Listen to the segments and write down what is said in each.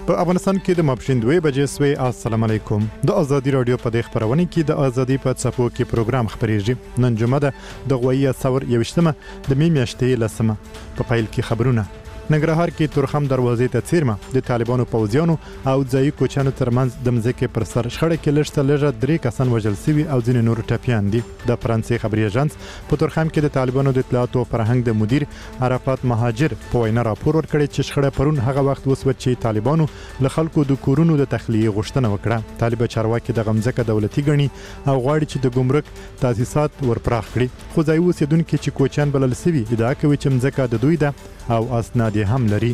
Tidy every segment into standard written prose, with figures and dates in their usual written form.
په افغانستان کې د ماپښین 2 بجې سوی. السلام علیکم. د ازادي رادیو په دغه خبرونه کې د ازادي په څپو کې پروګرام خبرېږي. نن جمعه ده د غوي ثور 21مه د می میاشتې لسمه. په پایل کې خبرونه. ننګرهار کې تورخم دروازې ته څیرمه د طالبانو پوځیانو او ځایي کوچانو ترمنځ د مځکې پر سر شخړه کې لږه 3 کسان وژل شوي او ځینې نور ټپیان دي. د فرانسې خبري اژانس په تورخم کې د طالبانو د اطلاعات او فرهنګ د مدیر عرفات مهاجر په وینا راپور ورکړی چې شخړه پرون هغه وخت وسوه چې طالبانو له خلکو د کورونو د تخلیه غوښتنه وکړه. طالب چارواکي د غمزکه دولتي ګڼي او غواړي چې د ګمرک تاسیسات ورپراخ کړي. خو ځایي اوسیدونکو چې کوچان بلل شوي ادعا کوي چې مځکه د دوی ده او اسناد هم لري.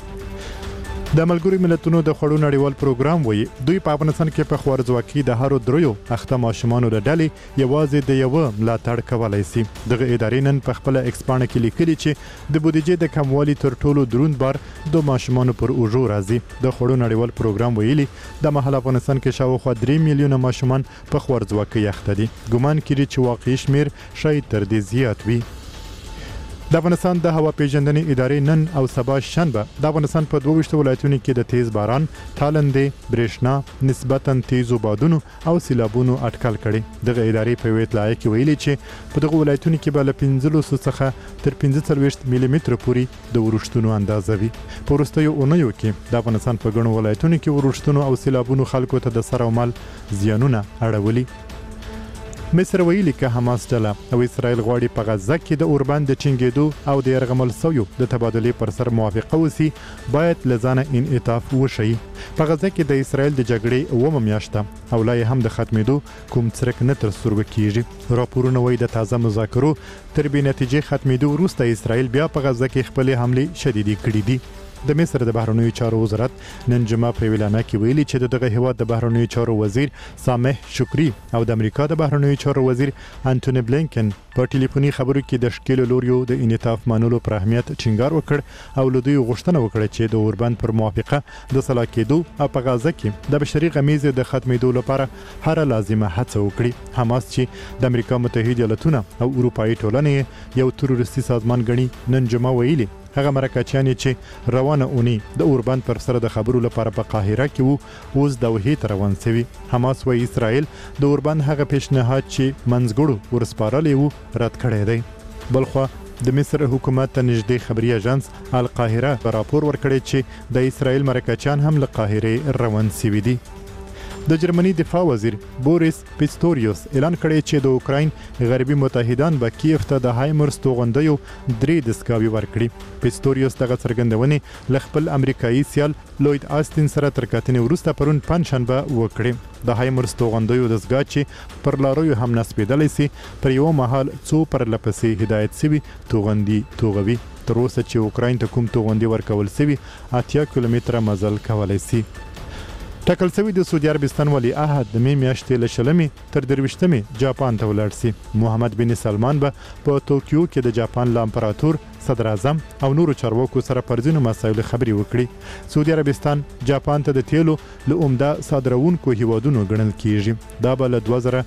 د ملګرو ملتونو د خړو نړیوال پروګرام وایي دوی په افغانستان کې په خوارزواکي د هارو دریو اخته ماشومانو له ډلې یوازې د یو ملاتړ کولای شي. دغه ادارې نن په خپل ایکسپانه کې لیکلي چې د بودیجې د کموالي تر ټولو دروند بار د ماشومانو پر اوجو راځي. د خړو نړیوال پروګرام ویلي د محل افغانستان کې شاوخوا 3 میلیونه ماشومان په خوارزواکي اخته دي. ګومان کړي چې واقعي شمیر شاید تر دې زیات وي. د افغانستان د هوا پیژندنې ادارې نن او سبا شنبه د افغانستان په 22 ولایتونو کې د تیز باران، تالندې، برېښنا، نسبتاً تیزو بادونو او سیلابونو اټکل کړي. دغه ادارې په اطلاع کې ویلي چې په دغه ولایتونو کې به له 15 څخه تر 45 ملي متر پورې د ورښتونو اندازه وي. په وروستیو اونیو کې د افغانستان په ګڼو ولایتونو کې ورښتونو او سیلابونو خلکو ته د سر او مال زیانونه اړولي. مصر ویلي که حماس ډله او اسرائیل غواړي په غزه کې د اوربند د چنګېدو او د یرغمل شویو د تبادلې پر سر موافقه وسی باید لزانه انعطاف وشي. په غزه کې د اسرائیل د جګړې اومه میاشته او لا هم د ختمېدو کوم څرک نه تر سترګو کیږي. راپورونه وایي د تازه مذاکرو تر بې نتیجې ختمېدو وروسته اسرائیل بیا په غزه کې خپلې حملې شدیدې کړې دي. د مصر د بهرنیو چارو وزارت نن جمعه په اعلان کې ویلي چې دغه هیواد د بهرنیو چارو وزیر سامح شکری او د امریکا د بهرنیو چارو وزیر انټونی بلینکن په ټلیفوني خبرو کې د شکل لوریو د انعطاف منلو پر اهمیت ټینګار وکړ او له دوی غوښتنه وکړه چې د اوربند پر موافقه د صلاح کېدو او په غزه کې د بشري غمیزې د ختمېدو لپاره هر لازمه هڅه وکړي. حماس چې د امریکا متحده ایالاتونو او اروپאי ټولنې یو تروریستي سازمان ګڼي نن جمعه ویلي هغه مرکچیان چې روانه اونۍ د اوربند پر سر د خبرو لپاره په قاهره کې وو اوس دوحې ته روان شوي. حماس وايي اسرائیل د اوربند هغه پیشنهاد چې منځګړو ورسپارلی وو رد کړی دی. بلخوا د مصر حکومت ته نږدې خبري اژانس القاهره راپور ورکړی چې د اسرائیل مرکچیان هم له قاهره روان شوي دي. د جرمني دفاع وزیر بوریس پیستوریوس اعلان کړی چې د اوکراین غربي متحدان به کیف ته د هایمرس توغندیو 3 دسکاوي ورکړي. پیستوریوس دغه څرګندونې ل خپل امریکایي سیال لوید آستین سره تر کتنې وروسته پرون پنځشنبه وکړي. د هایمرس توغندیو دسګاه چې پر لارویو هم نسبېدلی سي پر یو مهال څو پر لپسې هدایت سوي توغندي توغوي. تر اوسه چې اوکراین ته کوم توغندي ورکول سوي 80 کیلومتره مزل کولای سي. ټاکل شوی د سعودي عربستان ولی عهد د می میاشتې له 20 تر 23 جاپان ته ولاړ سي. محمد بن سلمان به په توکیو کې د جاپان له امپراتور صدر اعظم او نورو چارواکو سره پر ځینو مسایلو خبري وکړي. سعودي عربستان جاپان ته د تیلو له عمده صادروونکو هیوادونو ګڼل کیږي. دا به له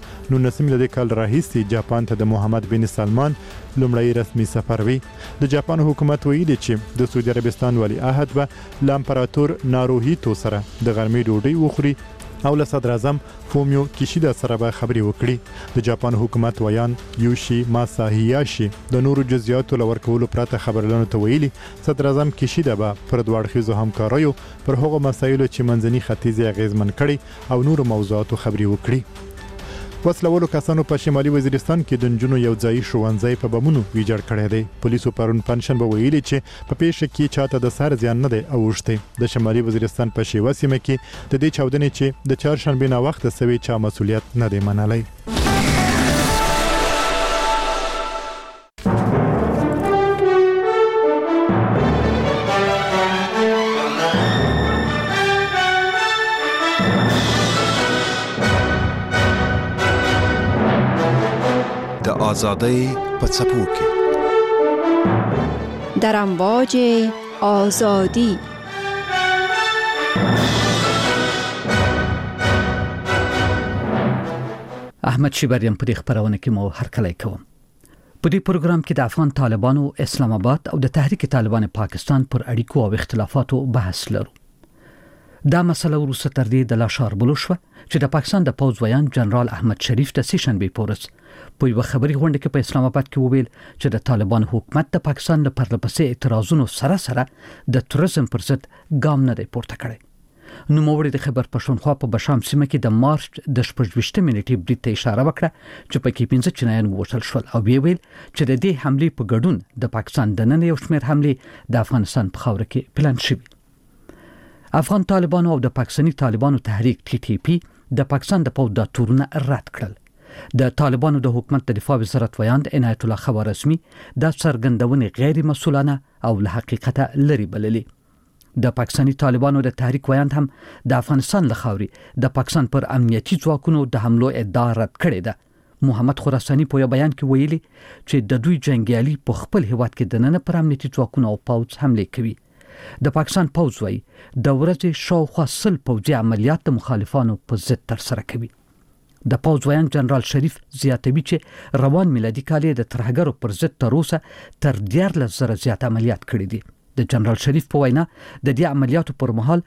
2019 کال راهیسې جاپان ته د محمد بن سلمان لومړی رسمي سفر وي. د جاپان حکومت ویلي چې د سعودي عربستان ولی عهد به له امپراتور ناروهیتو سره د غرمې ډوډۍ وخوري او له صدر اعظم فومیو کیشیدا سره به خبري وکړي. د جاپان حکومت ویان یوشي ماساهیاشي د نورو جزئیاتو لور کولو پرته خبرلانو ته ویلي صدر اعظم کیشیدا به پر دواړخیزو همکاریو پر هغو مسایلو چې منځني ختیځ اغیزمن کړي او نورو موضوعاتو خبري وکړي. وسلوالو کسانو په شمالي وزیرستان کې د نجونو یو ځای ښوونځی په بمونو ویجاړ کړی دی. پولیسو پرون پنځشنبه ویلي چې په پیښه کې چاته د سر زیان نه دی اوښتی. د شمالي وزیرستان په شیوه سیمه کې د دې چاودنې چې د چهارشنبې نه وخته سوي چا مسولیت نه دی منلی. آزادی په څپو کې در امواج آزادی. احمد شیبریان په دې خبرونه کې مو هرکلی کوم. په دې پروګرام کې د افغان طالبانو اسلام آباد او د تحریک طالبان پاکستان پر اړیکو او اختلافاتو بحث لرو. دا مسله وروسته تر دې د لاشار بلو شوه چې د پاکستان د پوځ ویان جنرال احمد شریف د سیشنبې پورس په یو خبري غونډه کې په اسلام آباد کې وویل چې د طالبان حکومت د پاکستان له پرلپسې اعتراضونو سره د توریزم پر ضد ګام نه دی پورته کړی. نوموړي د خیبر پښتونخوا په بشام سیمه کې د مارچ د 28 منټې برید ته اشاره وکړه چې پکې 15 چینایان ووژل شول او ویل چې د دې حملې په ګډون د پاکستان د نن یو شمېر حملې د افغانستان په خاوره کې پلان شوي. افغان طالبانو او د پاکستاني طالبانو تحریک TTP د پاکستان د پوځ د تورونه رد کړل. د طالبانو د حکومت د دفاع وزارت ویاند عنایت الله خوارزمي د څرګندونې غیر مسؤلانه او له حقیقت لري بللي. د پاکستاني طالبانو د تحریک ویاند هم د افغانستان له خاورې د پاکستان پر امنیتي ځواکونو د حملو ادعا رد کړې ده. محمد خراساني په یو بیان کې ویلي چې د دوی جنگیالي په خپل هیواد کې د نن پر امنیتي ځواکونو او پوځ حمله کوي. د پاکستان پوځ وايي د ورځې شاوخوا 100 پوځي عملیات د مخالفانو په ضد ترسره کوي. د پوځ ویان جنرال شریف زیاتوي چې روان میلادي کال د ترهګرو پر ضد تر اوسه تر 14,000 زیات عملیات کړي دي. د جنرال شریف په وینا د دې عملیاتو پر مهال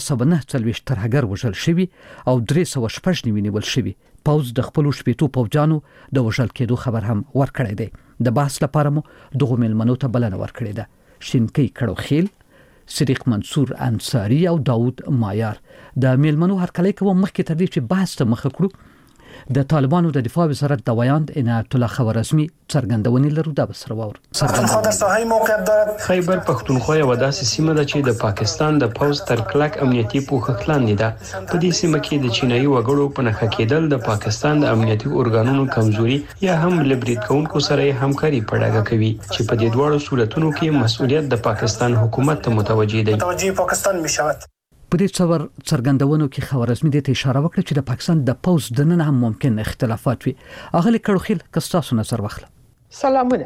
249 ترهګر وژل شوي او 316 نیول شوي. پوځ د خپل شپېتو پوځیانو د وژل کېدو خبر هم ورکړی دی. د بحث لپاره مو دغه ملمنو ته بلنه ورکړې ده. شینکي کړوخیل، صدیق منصور انصاری او داود مایار د میلمنو هرکلی کوم. مخکې تر دې چې بحث ته مخ کړو د طالبانو د دفاع وزارت د ویاند عنایت الله خوارزمي څرګندونې لرو دا بسره وور. پښتونخوا د ساحې موقعیت دارد. خیبر پښتونخوا یو داسې سیمه ده چې د پاکستان د پوځ تر کلک امنیتي پوښښ لاندې ده. په دې سیمه کې د چینایي وګړو په نښه کېدل د پاکستان د امنیتي ارګانونو کمزوري یا هم لبرید کوونکو سره همکاري په ډاګه کوي چې په دې دواړو صورتونو کې مسؤلیت د پاکستان حکومت ته متوجه دی. پاکستان میشود. په دې څور څرګندونو کې خوارزمي د اشاره وکړه چې د پاکستان د پوځ د نن هم ممکن اختلافات وي. اغلی کړوخیل کستاسو نظر واخله. سلامونه.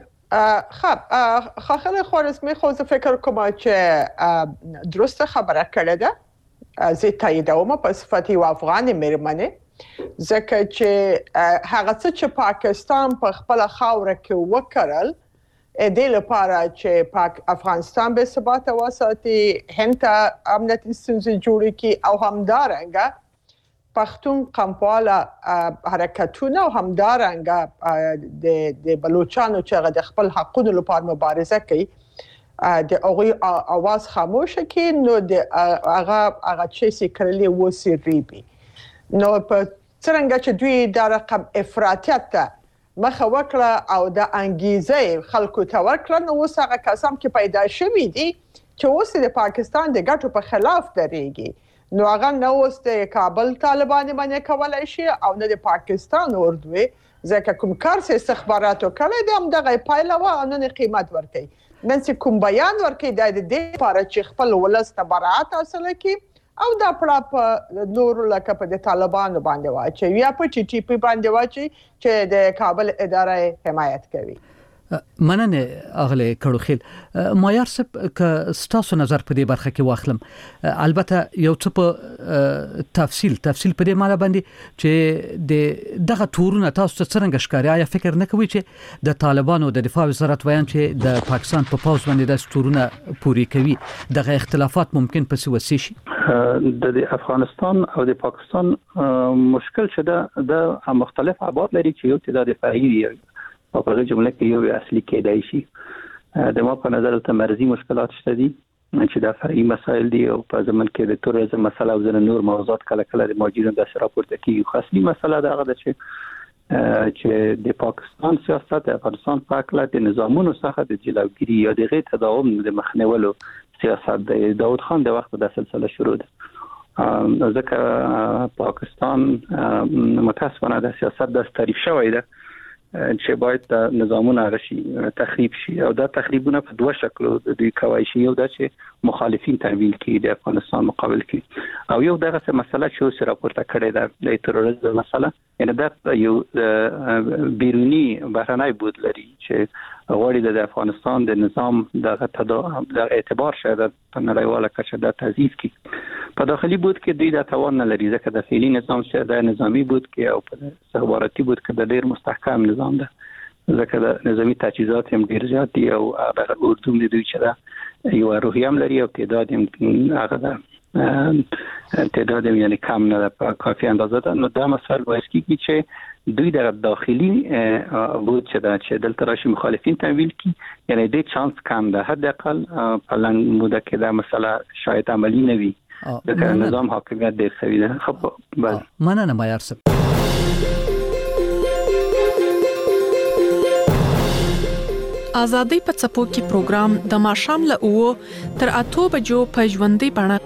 خاخله خوارزمي خو زه فکر کوم چې درسته خبره کړې ده. زه تاییدوم په صفت یو افغان مېرمنې ځکه چې هغه څه چې پاکستان په خپل خاوره کې وکړل د لپاره چې افغانستان به ثبات وساتي، هند ته امنیتي ستونزې جوړې کړي او همدارنګه پښتون قومپاله حرکتونه او همدارنګه د بلوچستان چې د خپل حقوقو لپاره مبارزه کوي د هغوی اواز خاموش کړي نو د هغه چې سکرلی وسی ریبي. نو په څرنګه چې دوی د رقم افراطیت ته مخه وکړه او د انګیزه خلکو ته ورکړه، نو اوس هغه کسان کې پیدا شوي دي چې اوس د پاکستان د ګټو په خلاف درېږي. نو هغه نه اوس د کابل طالبان باندې کولای شي او نه د پاکستان اردوی ځکه کوم کار چې استخباراتو کړی دی همدغه پایله وه او نن قیمت ورکوي. نن چې کوم بیان ورکوي دا د دې لپاره چې خپل ولس ته براعت حاصله کړي او دا پړه نور لکه په د طالبانو باندې واچي یا په TTP باندې واچي چې د کابل اداره حمایت کوي. مننه اغلی کړوخیل. مایار صاحب که ستاسو نظر په دې برخه کې واخلم، البته یو څه په تفصیل په دې معنی باندې چې دغه تورونه تاسو ته څنګه ښکاري؟ آیا فکر نه کوي چې د طالبانو د دفاع وزارت ویان چې د پاکستان په پوځ باندې د تورونه پوری کوي دغه اختلافات ممکن پس وسی شي؟ د افغانستان او د پاکستان مشکل چې د مختلف ابعاد لري چې یو تعداد دفاعي دی او په جمله کې یو اصلي کېدای شي. د ما په نظر ته مرزي مشکلات شته دي چې د فرعي مسایل دي او په ځمن کې د توریزم مسله او ځینې نور موضوعات کله کله د ماجرین د راپورته کیږي. خو اصلي مسله دا ده چې د پاکستان سیاست د افغانستان په اړه د نظامونو څخه د جلوګیری یا د غیر تداوم د مخنیولو سیاست د داود خان د وخت د سلسله شروع ده. ځکه پاکستان متاسفانه د سیاست د تعریف شوی ده چې باید د نظامونه غشي تخریب شي او دا تخریبونه په دوه شکلو د دوی کوي شي. یو دا چې مخالفین تحویل کړي د افغانستان مقابل کې او یو دغه مسله چې اوس راپورته کړې ده د تروریزم مسله، یعنی دا یو بیرونی بهرنی بود لري چې غواړي د افغانستان د نظام د اعتبار شاید په نړیواله کچه د تضعیف کړي. په داخلي بود کې دوی د توان نه لري ځکه د فعلي نظام چې د نظامی بود کې او په استخباراتي بود کې د ډیر مستحکم نظام ده ځکه د نظامی تجهیزات هم ډیر زیات دي او د اردو دوی چې دا یو روحیه هم لري او تعداد هم هغه تعداد یعنی کم نه په کافی اندازه ده. نو دا مسائل باعث کیږي چې دوی در داخلي بود چې دلته راشي مخالفین تمویل کی، یعنی د چانس کم ده حداقل په لنډ موده کې دا مسله شاید عملی نه وي. د نظام حاکمیت ډیر سوي ده. خب بله مننه معیار صاحب. آزادۍ په څپو کې پروګرام د ماښام له 9 تر 8 بجو په ژوندۍ بڼه.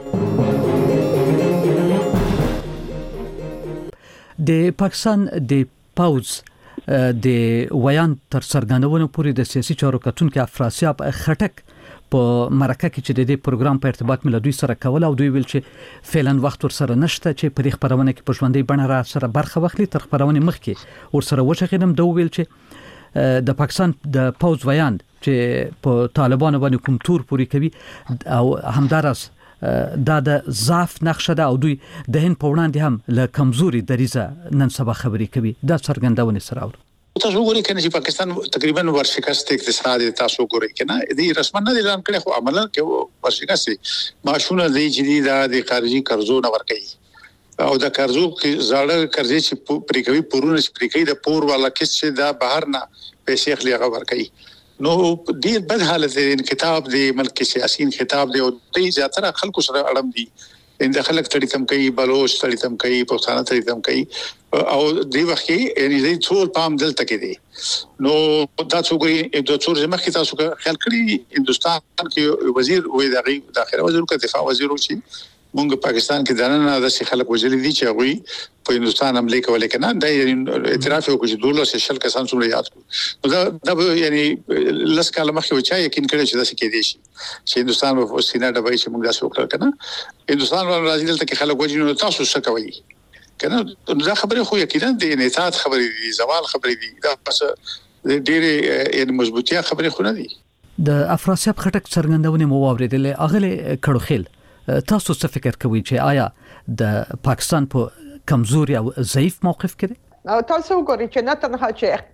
د پاکستان د پوز د ویان تر څرګندونو پورې د سیاسي چارو کتونکو افراسیاب خټک په مرکه کې چې د دې پروګرام په ارتباط مل دوی سره کول او دوی ویل چې فعلا وخت ور سره نشته چې په خبرونه کې په ژوندۍ بڼه را سره برخه واخلي. تر خبرونه مخکې ور سره وشغیدم دوی ویل چې د پاکستان د پوز ویان چې په طالبانو باندې کوم تور پوری کوي او همدارس دا د ضعف نقشه ده او دوی د هند په وړاندې هم له کمزوري دریزه نن سبا خبرې کوي. دا څرګندونه سره اور تاسو وګورئ کنه چې پاکستان تقریبا ورشکست اقتصادي تاسو وګورئ کنه دې رسما نه اعلان کړي خو عملاً کې ورشکست ماشونه دی چې د خارجي قرضو نه ورکړي او د قرضو کې زړه قرضې چې پریکوي پورونه چې پریکوي د پور والا کس چې دا بهر نه پیسې خلی هغه ورکړي. نو ډیر بد حالت دی. کتاب دی ملک سیاسيين خطاب دی او دې زیاتره خلکو سره اړم دي. د خلک تړي تم کوي، بلوچ تړي تم کوي، پښتانه تړي تم کوي او دې وخت کې یعنی دې ټول پام دلته کې دي. نو دا څوګي د څور زمخ کې تاسو خیال کړی هندستان کې وزیر وې داخله وزیر او دفاع وزیر وشي مونږ پاکستان کې دنه د خلک وجلي دي چې هغه په هندستان حمله کولې کنه دا اعتراف وکړي چې دوله شل کسان څومره یاد کو دا یعنی لس کاله مخکې وچا یقین کړی چې دا څه کې دي چې هندستان په سینه ډبای چې موږ تاسو وکړ کنه هندستان راځي دلته کې خلک وجنو تاسو څه کوي کنه دا خبره خو یقینا د انعطاف خبرې دي، زوال خبرې دي، دا څه ډېر یعنی مضبوطیا خبرې خو نه دي. د افراسیاب خټک څرګندونه مو واوریدل اغله کړوخیل تاسو څه فکر کوئ چې آیا د پاکستان په کمزوري او ضعیف موقف کې دی؟ تاسو وګورئ چې نه تنها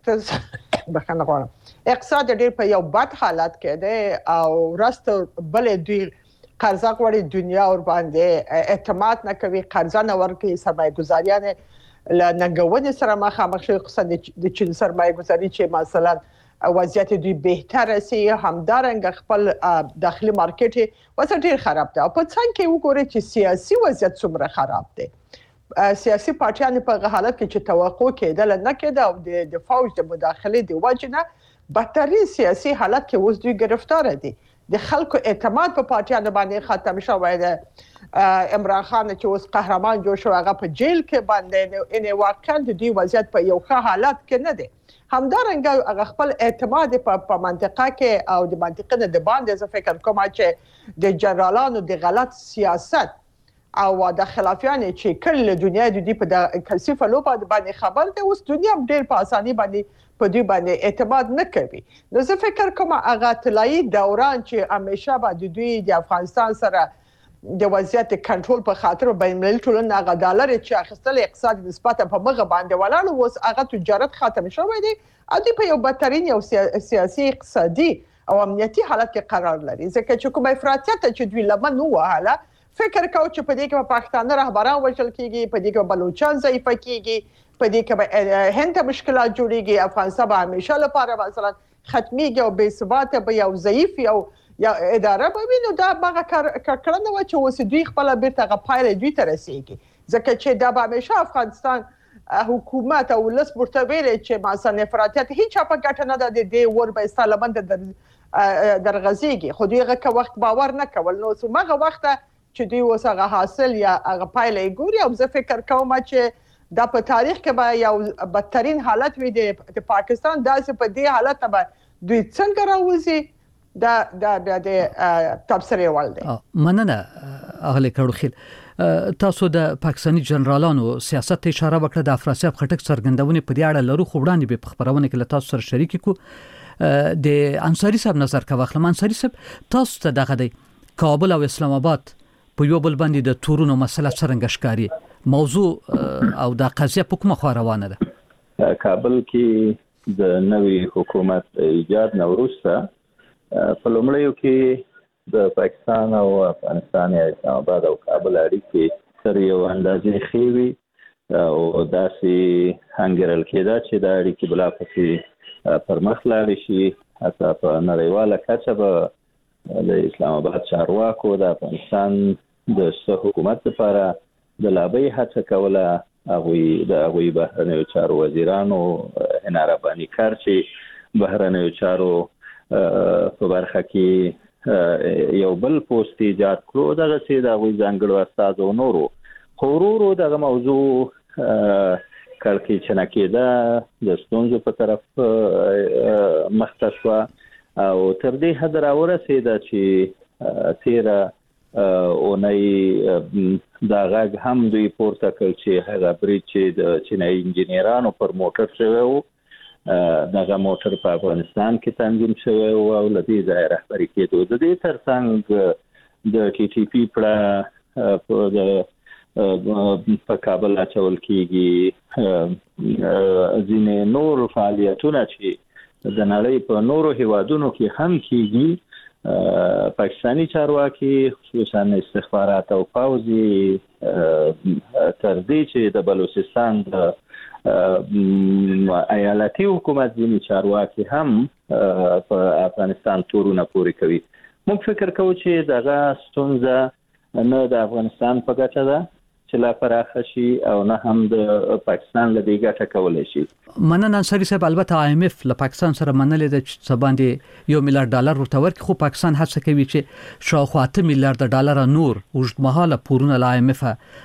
چې اقتصاد ډېر په یو بد حالت کې دی او راست بل دوی قرضه غوړي دنیا ور باندې اعتماد نه کوي، قرضه نه ورکوي، سرمایه گذاریان له ننګونې سره مخامخ شي. خصوصا د چین سرمایه گذاري چې مثلا وضعیت دوی بهتره سي، همدارنګ خپل داخلي مارکیټ وضع ډیر خراب ده. په څنګه کې وګورئ چې سیاسي وضعیت څومره خراب دی. سیاسي پارټیان په حالت کې چې توقع کېدل نه کېده او د فوج د مداخله دی وجنه بدترین سیاسي حالت کې اوس دوی گرفتار دي. د خلکو اعتماد په پارټیانو باندې ختم شوی دی. عمران خان چې اوس قهرمان جوړ شو هغه په جیل کې باندې ان واقعا د دوی وضعیت په یو ښه حالت کې نه دی. همدارنګه هغه خپل اعتماد په منطقه کې او د منطقې نه د باندې ز فکر کوم چې د جنرالانو د غلط سیاست او د خلافیان چې کله دنیا د دې په کلسفه لوبه باندې خبر ده اوس دنیا ډېر په اساني باندې په دې باندې اعتماد نه کوي. نو زه فکر کوم هغه طلایی دوران چې همیشه به د دوی د افغانستان سره د وضعیت کنټرول په خاطر بین‌المللي ټولنه هغه ډالر چې اخیستل اقتصادي نسبت په مغه باندې ولاړ اوس هغه تجارت ختم شوی دی او دی په یو بدترین یو سیاسي اقتصادي او امنیتي حالت کې قرار لري. ځکه چې کوم افراطیت چې دوی لمن وهاله فکر کاوه چې په دې کې پاکستان رهبران وژل کیږي، په دې کې بلوچستان ضعیف کیږي، په دې کې هند مشکلات جوړيږي، افغانستان به همیشه لپاره مثلا ختميږي او بې ثبات به یو ضعیف یا اداره به وینو. دا هغه کړنه و چې اوس دوی خپل بیرته غپایله دوی ته رسیږي. ځکه چې دا به همیشه افغانستان حکومت او ولس مرتبه چې مثلا افراطیت هیڅ په ګټه نه ده د ور به استلمند درغزيږي. خو دوی هغه وخت باور نه کول. نو څومره وخت چې دوی اوس هغه حاصل یا هغه پایله ګوري او زه فکر کوم چې دا په تاریخ کې به یو بدترین حالت وي د پاکستان. داسې په دې حالت به دوی څنګه راوځي د تبصره والده. مننه اغلی کړوخیل تاسو د پاکستاني جنرالانو سیاست ته اشاره وکړه. د افراسیاب خټک څرګندونه په دې اړه لرو خو وړاندې به خبرونه کې تاسو سره شریک کو. د انصاری صاحب نظر کا واخلم. انصاری صاحب تاسو ته دغه دی کابل او اسلام آباد په یو بل باندې د تورونو مسله څنګه ښکاری موضوع او د قضیه په کومه خوا روانه ده؟ کابل کې د نوې حکومت ایجاد نوروسته په لومړیو کې د پاکستان او افغانستان یا اسلام آباد او کابل اړیکې تر یو اندازې ښې وي او داسې هنګرل کېده چې دا اړیکې بلا پسې پر مخ لاړې شي. حتی په نړیواله کچه به د اسلام آباد چارواکو د افغانستان د حکومت لپاره د لابۍ هڅه کوله. هغوی بهرنیو چارو وزیرانو هنا رباني کار چې بهرنیو چارو په برخه کې یو بل پوسټ ایجاد کړو دغه چې د هغوی ځانګړو استازو نورو خو ورو دغه موضوع کړکېچنه کېده د ستونزو په طرف مخته شوه او تر دې حد راورسېده چې تیره اونۍ دا غږ هم دوی پورته کړ چې هغه برید چې د چینایي انجینرانو پر موټر شوی و دغه موټر په افغانستان کې تنظیم شوی او له دې ځایه رهبري کېدو. د دې ترڅنګ د ټي ټي پي په کابل اچول کېږي. ځینې نور فعالیتونه چې د نړۍ په نورو هیوادونو کې هم کېږي پاکستاني چارواکي خصوصا استخبارات او پوځي تر دې چې د بلوچستان د ایالتي حکومت ځینې چارواکي هم په افغانستان تورونه پورې کوي. موږ فکر کوو چې دغه ستونزه نه د افغانستان په ګټه ده چې لا پراخه شي او نه هم د پاکستان له دې ګټه کولی شي. مننه انصاري صاحب. البته IMF له پاکستان سره منلې ده چې سباندې $1 میلیارډ ورته ورکړي خو پاکستان هڅه کوي چې شاوخوا $8 میلیارډ نور اوږدمهاله پورونه له IMF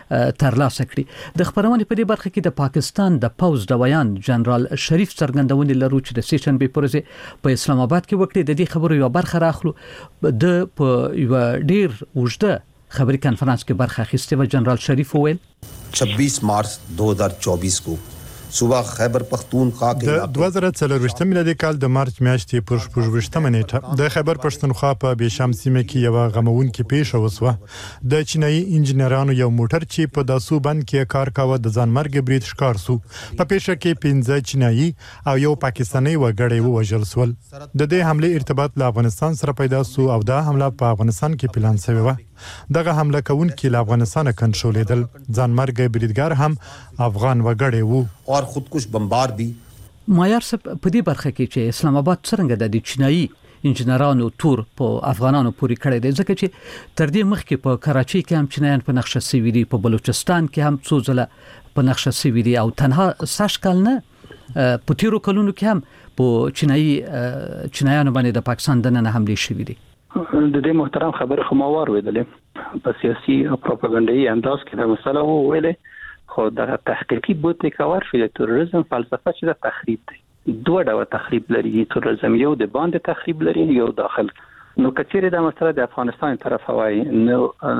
ترلاسه کړي. د خبرونې په دې برخه کې د پاکستان د پوز ډویان جنرال شریف څرګندونې لرو چې د سیشن به پرځه په اسلام آباد کې وکړي. د دې خبرو یو برخه راخلو د په یو ډیر اوږده خبری کانفرنس کې برخه اخیسته و جنرال شریف وویل 26 مارچ 2024 کو صبح خیبر پختونخوا کې د 2024 میلادي کال د مارچ میاشتې پر 28 نیټه د خیبر پښتونخوا په بشام سیمه کې یو غموونکې پیښه وسوه. د چینایي انجینرانو یو موټر چې په داسو بند کې کار کاوه د ځانمرګ برید ښکار سو. په پیښه کې 15 چینایي او یو پاکستاني وګړی ووژل شول. د دې حمله ارتباط له افغانستان سره پیدا سو او دا حمله په افغانستان کې پلان شوی و. دغه حمله کوونکي له افغانستان کنټرولېدل. ځانمرګ بریدګر هم افغان وګړی وو اور خودکش بمبار بھی. مایار صاحب په دې برخه کې چې اسلام آباد څنګه د چینایي انجینرانو تور په افغانانو پورې کړی دی ځکه چې تر دې مخکې په کراچۍ کې هم چینایان په نقشه سوي دي، په بلوچستان کې هم څو ځله په نقشه سوي دي او تنها ساش کال نه په تیرو کلونو کې هم په چینایانو باندې د پاکستان دننه حملې شوي دي. د دې محترم خبره خو ما واورېدلې په سیاسي او پروپاګانډایي انداز کې دا مسله وویلې خو د تحقیقي بوتې کار شي د تروریزم فلسفه چې د تخریب دی. دوه ډول تخریب لري. تروریزم یو د باندې تخریب لري یو داخل. نو کچېره د مسله د افغانستان طرف وای نو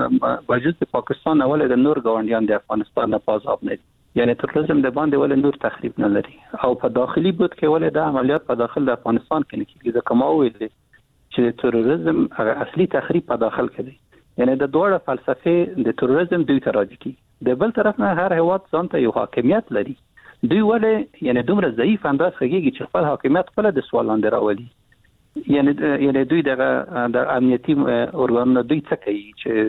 وجود د پاکستان اول د نور ګاونډیان د افغانستان نه پازاب نه یعنی تروریزم د باندې ول نور تخریب نه لري او په داخلي بوت کې ول د عملیات په داخل د افغانستان کې نه کیږي ځکه ما ویل چې تروریزم اصلي تخریب په داخل کې دی. یعنی د دوه فلسفه د تروریزم دوی تراجع کی د بل طرف نه هر هیواد ځانته یو حاکمیت لري. دوی ولې یعنی دومره ضعیف انداز خګيږي چې خپل حاکمیت خپل د سوال لاندې راولي. یعنی دوی د امنیتي اورګانونو دوی څه کوي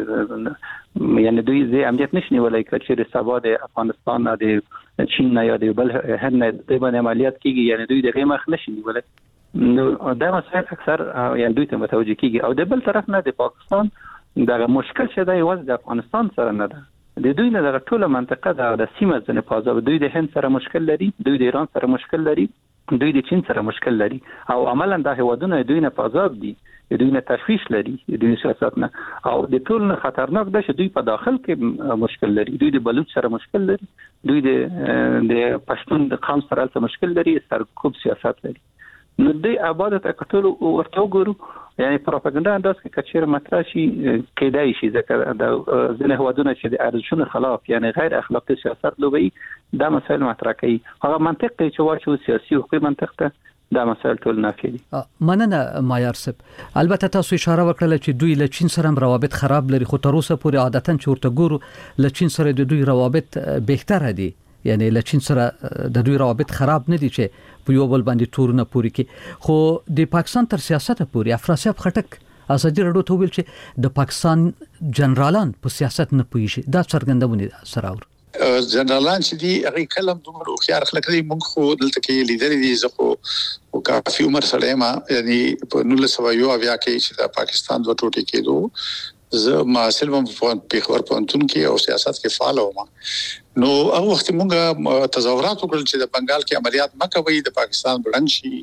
چې یعنی دوی زه امنیت نشي ولای چې سبا د افغانستان نه د چین نه یا د بل هر نه د باندې عملیات کیږي یعنی دوی د غیمخ نشي ولای. نو دا مسائل اکثر یعنی دوی ته متوجه کیږي او د بل طرف نه د پاکستان دغه مشکل شته یوازې د افغانستان سره نه ده. د دوی نه د ټوله منطقه د سیمه ځنه پازاب دوی د هند سره مشکل لري، دوی د ایران سره مشکل لري، دوی د چین سره مشکل لري او عملاً د هیوادونو دوی نه پازاب دي، دوی نه تشویش لري، دوی سیاست نه او د ټول نه خطرناک ده چې دوی په داخل کې مشکل لري. دوی د بلوچ سره مشکل لري، دوی د پښتون د قوم سره مشکل لري، سرکوب سیاست لري. نو دوی آباد ته کتل او ورته وګورو یعنی پروپاګاندا انداز کې کچیر مطرح شي کېدای شي ځکه د ځینې هوادونه چې د ارزښتونو خلاف یعنی غیر اخلاقی سیاست لوبي دا مسایل مطرح کوي. هغه منطق چې واچو سیاسي حقوقي منطق ته دا مسایل ټول نافي دي. مننه مایار صاحب. البته تاسو اشاره وکړه چې دوی له چین سره روابط خراب لري خو تر اوسه پورې عادتاً چې ورته ګورو له چین سره د دوی روابط بهتره دي. یعنی له چین سره د دوی روابط خراب نه دي چې په یو بل باندې تورونه پوری کې. خو د پاکستان تر سیاست پورې افراسیاب خټک ازادي راډیو ته ویل چې د پاکستان جنرالان په سیاست نه پوهیږي دا څرګندونه سره اور جنرالان چې دی هغه کلم دومره خيار خلک لري موږ خو دلته کې لیدل دي زه خو او کافي عمر سره ما یعنی په 1900 کې چې د پاکستان دوه ټوټې کېدو زه معاصر په پیښور پونتون کې او سیاست کې فعال وم نو هغه وخت موږ تظاهرات وکړل چې د بنگال کې عملیات مکوي د پاکستان بلند شي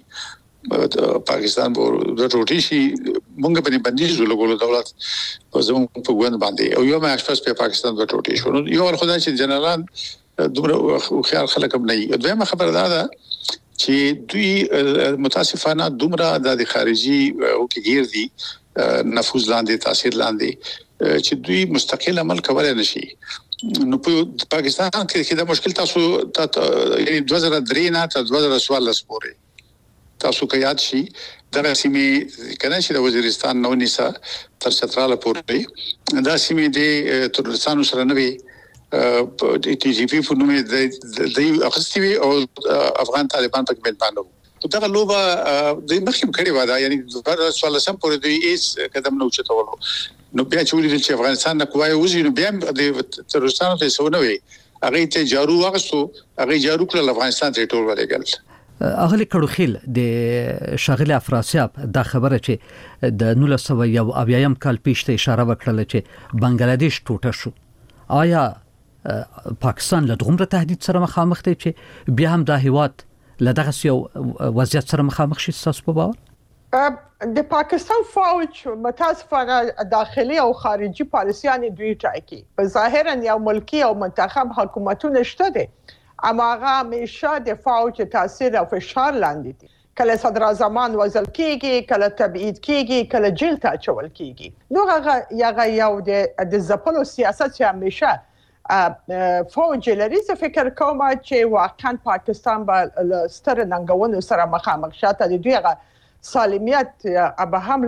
پاکستان د ټوټي شي مونږ په بندیز ولګولو دولت په زموږ په ګوند باندې او یو ما اکسپرس په پاکستان د ټوټي شو یو خدای چې جنرال دومره خیال خلک هم نه دویمه خبر ده چې دوی متاسفانه دومره د خارجي او کې غیر دي نفوذ لاندې تاثیر لاندې چې دوی مستقل عمل کولای نشي نو په پاکستان کې دا مشکل تاسو یعنی 2003 نه تر 2014 پورې تاسو کې یاد شي دا سیمه کنه چې د وزیرستان نو نسا تر چتراله پورې دا سیمه د ترکستان سره نه وي د ټي جي پی په نوم د اخستوي او افغان طالبان په کې باندې دا لوبه د مخکې کړي ودا یعنی د سوال سم پورې د ایس قدم نو چتولو نو بیا چې ولې چې افغانستان نه کوی وزي نو بیا د ترکستان ته سونه وي هغه ته جارو واغستو هغه جارو کړل افغانستان ته ټول ولګل اغلی کړوخیل د شاغلی افراسیاب دا خبره چې د 1901 کال پیشته اشاره وکړه چې بنگلاديش ټوټه شو آیا پاکستان له دغمره تهدید سره مخامخ دی چې بیا هم د هیواد له دغه یو وضعیت سره مخامخ شي تاسو په باور د پاکستان فوج متاسفانه داخلي او خارجي پالیسيان دوی ټاکي په ظاهرا یو ملکی او منتخب حکومتونه شته دي اما هغه همیشه د فوج تاثیر او فشار لاندې دي کله صدر اعظم وزل کیږي کله تبعید کیږي کله جیل ته چول کیږي نو هغه یو د زپلو سیاست چې همیشه فوج لري څه فکر کوم چې واقعا پاکستان به ستر ننګونو سره مخامخ شاته د دوی سالمیت به هم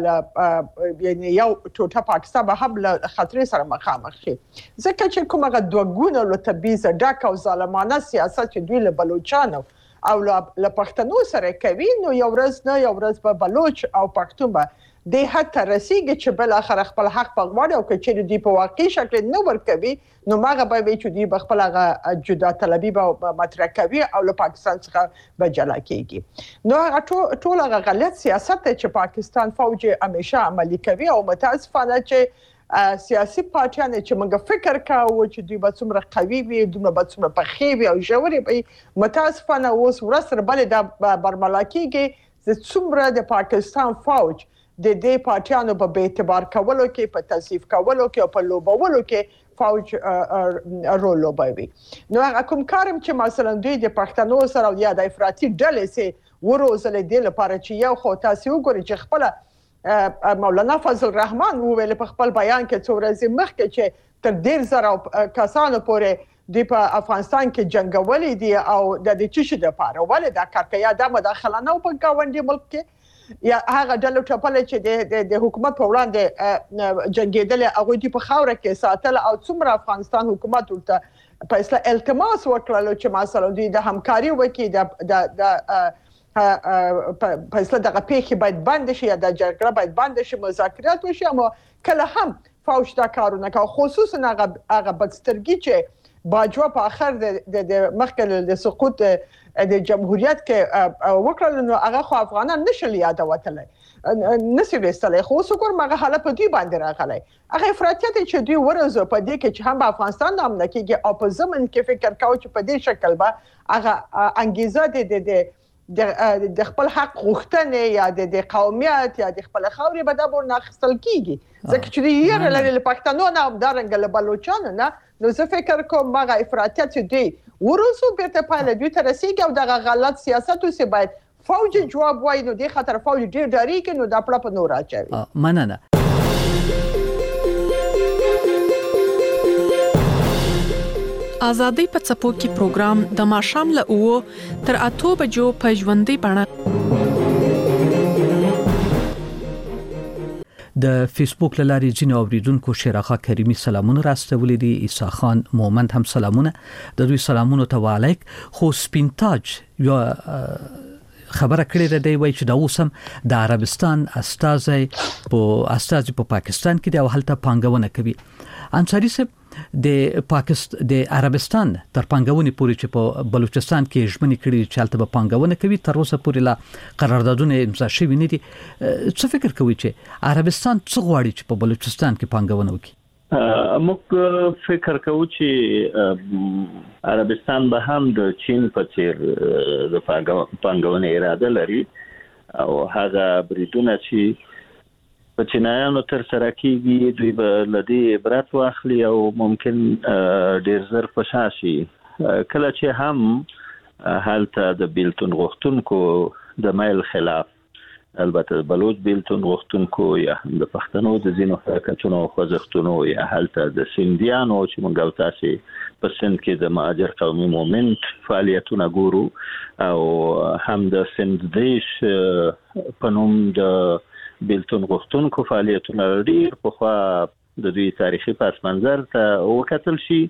یعنی یو ټوټه پاکستان به هم له خطر سره مخامخ شي ځکه چې کومه دوګونه له تبعیض ډک او ظالمانه سیاست چې دوی له بلوچستان او له پښتنو سره کوي نو یو ورځ به بلوچ او پښتون به د حتی رسیږي چې بل اخر خپل حق په غواړي او چې دوی په واقعي شکل نه ورکوي نو ماغه به چې دوی بخپل هغه جدا طلبي به مطرح کوي او له پاکستان څخه به جلا کیږي نو هغه ټول هغه غلط سیاست چې پاکستان فوج همیشه عملي کوي او متاسفانه چې سیاسي پارټیان چې موږ فکر کاوه چې دوی به څومره قوي وي دوی به څومره پخې وي او ژورې وي متاسفانه اوس ورسره بل د برملا کیږي چې څومره د پاکستان فوج د دې پارټیانو په اعتبار کولو کې په تصفیه کولو کې او په لوبولو کې فوج رول لوبوي نو هغه کوم کارم چې مثلا دوی د پښتنو سره یا د افراطي ډلې سي وروزل دي لپاره چې یو خو تاسو وګورئ چې خپل مولانا فضل الرحمن ویل په خپل بیان کې څو ورځې مخکې چې تر 10000 کسانو پورې د په افغانستان کې جنگولې دي او د دې چشي د پاره ولې دا کار کوي دا مداخله نه په گاونډي ملک کې یا هغه ډلو ټپل چې د حکومت په وړاندې جنگیدل هغه دی په خاوره کې ساتل او څومره افغانستان حکومت ورته په اصله التماس وکړل چې مثلا دوی د همکاري وکړي د په اصله دغه پیښه باید بند شي یا د جګړه باید بند شي مذاکرات وشي اما کله هم فوج دا کارونه کوي خصوصا هغه بدسترګي چې باجوه په اخر د مخکله د سقوط د جمهوریت کې وکړل نو هغه خو افغانان نشل یادوتلای نسی وستلای خو څوک مرغه حاله په دوی باندې راغلی هغه افراطیت چې دوی ورزو په دې کې چې هم په افغانستان نام نه کېږي او په زمن کې فکر کاوه چې په دې شکل به هغه انګیزه د خپل حق غوښتنې یا د قومیت یا د خپل خاورې به د بور ناخستل کیږي ځکه چې یې لري له پښتنو نه هم دارنګ له بلوچستان نه نو زه فکر کوم هغه افراطیت چې دی ورسو بیرته پاله دوی ته رسیږي او دغه غلط سیاست اوسې باید فوج جواب وایي نو د خطر فوج ډیر ډاریږي نو دا پړه په نور اچوي مننه آزادۍ په څپو کې پروګرام د ماښام له 9 تر 8 بجو په ژوندۍ بڼه د فیسبوک لاري جن اوریدونکو شیراخه کریمی سلامونه راستولې دي عیسی خان مومند هم سلامونه د دوی سلامونه ته وعلیک خو سپینتاج یا خبره کړې ده دی وایي چې دا اوسم د عربستان استازي په پاکستان کې د هلته پانګونه کوي. انصاری صاحب د عربستان تر پانګونې پورې چې په بلوچستان کې ژمنې کړې چې هلته به پانګونه کوي تر اوسه پورې لا قراردادونه امضا شوي نه دي. څه فکر کوي چې عربستان څه غواړي چې په بلوچستان کې پانګونه وکړي؟ موږ فکر کوو چې عربستان به هم د چین په څیر د پانګونې اراده لري او هغه بریدونه چې په چینایانو تر سره کیږي دوی به لدی عبرت واخلي او ممکن ډیر زر په شا شي. کله چې هم هلته د بیلتون غوښتونکو د میل خلاف البته بلوچ بیلتون غوښتونکو یا د پښتنو د ځینو حرکتونو خوځښتونو یا هلته د سیندیانو چې موږ او تاسو په سند کې د مهاجر قومي مومنت فعالیتونه ګورو او هم د سند دیش په نوم د بیلتون غوښتونکو فعالیتونه ډیر په خوا د دوی تاریخي پس منظر ته وکتل شي.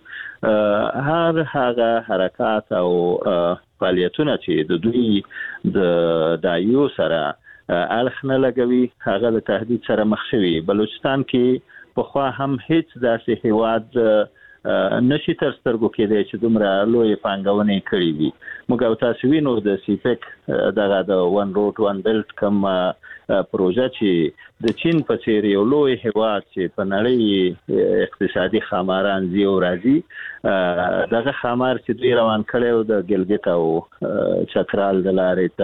هر هغه حرکات او فعالیتونه چې د دوی د دایو سره الخ نه لګوي هغه د تهدید سره مخ شوي. بلوچستان کې په خوا هم هیڅ داسې هیواد نشي تر سترګو کېدای چې دومره لوی پانګونې کړې وي. موږ او تاسو وینو د سیپک دغه د ون روډ ون بیلټ کوم پروژه چې د چین په څیر یو لوی هیواد چې په نړۍ اقتصادي خماران زی او راځي دغه خمار چې دوی روان کړي د ګلګت او چترال د لارې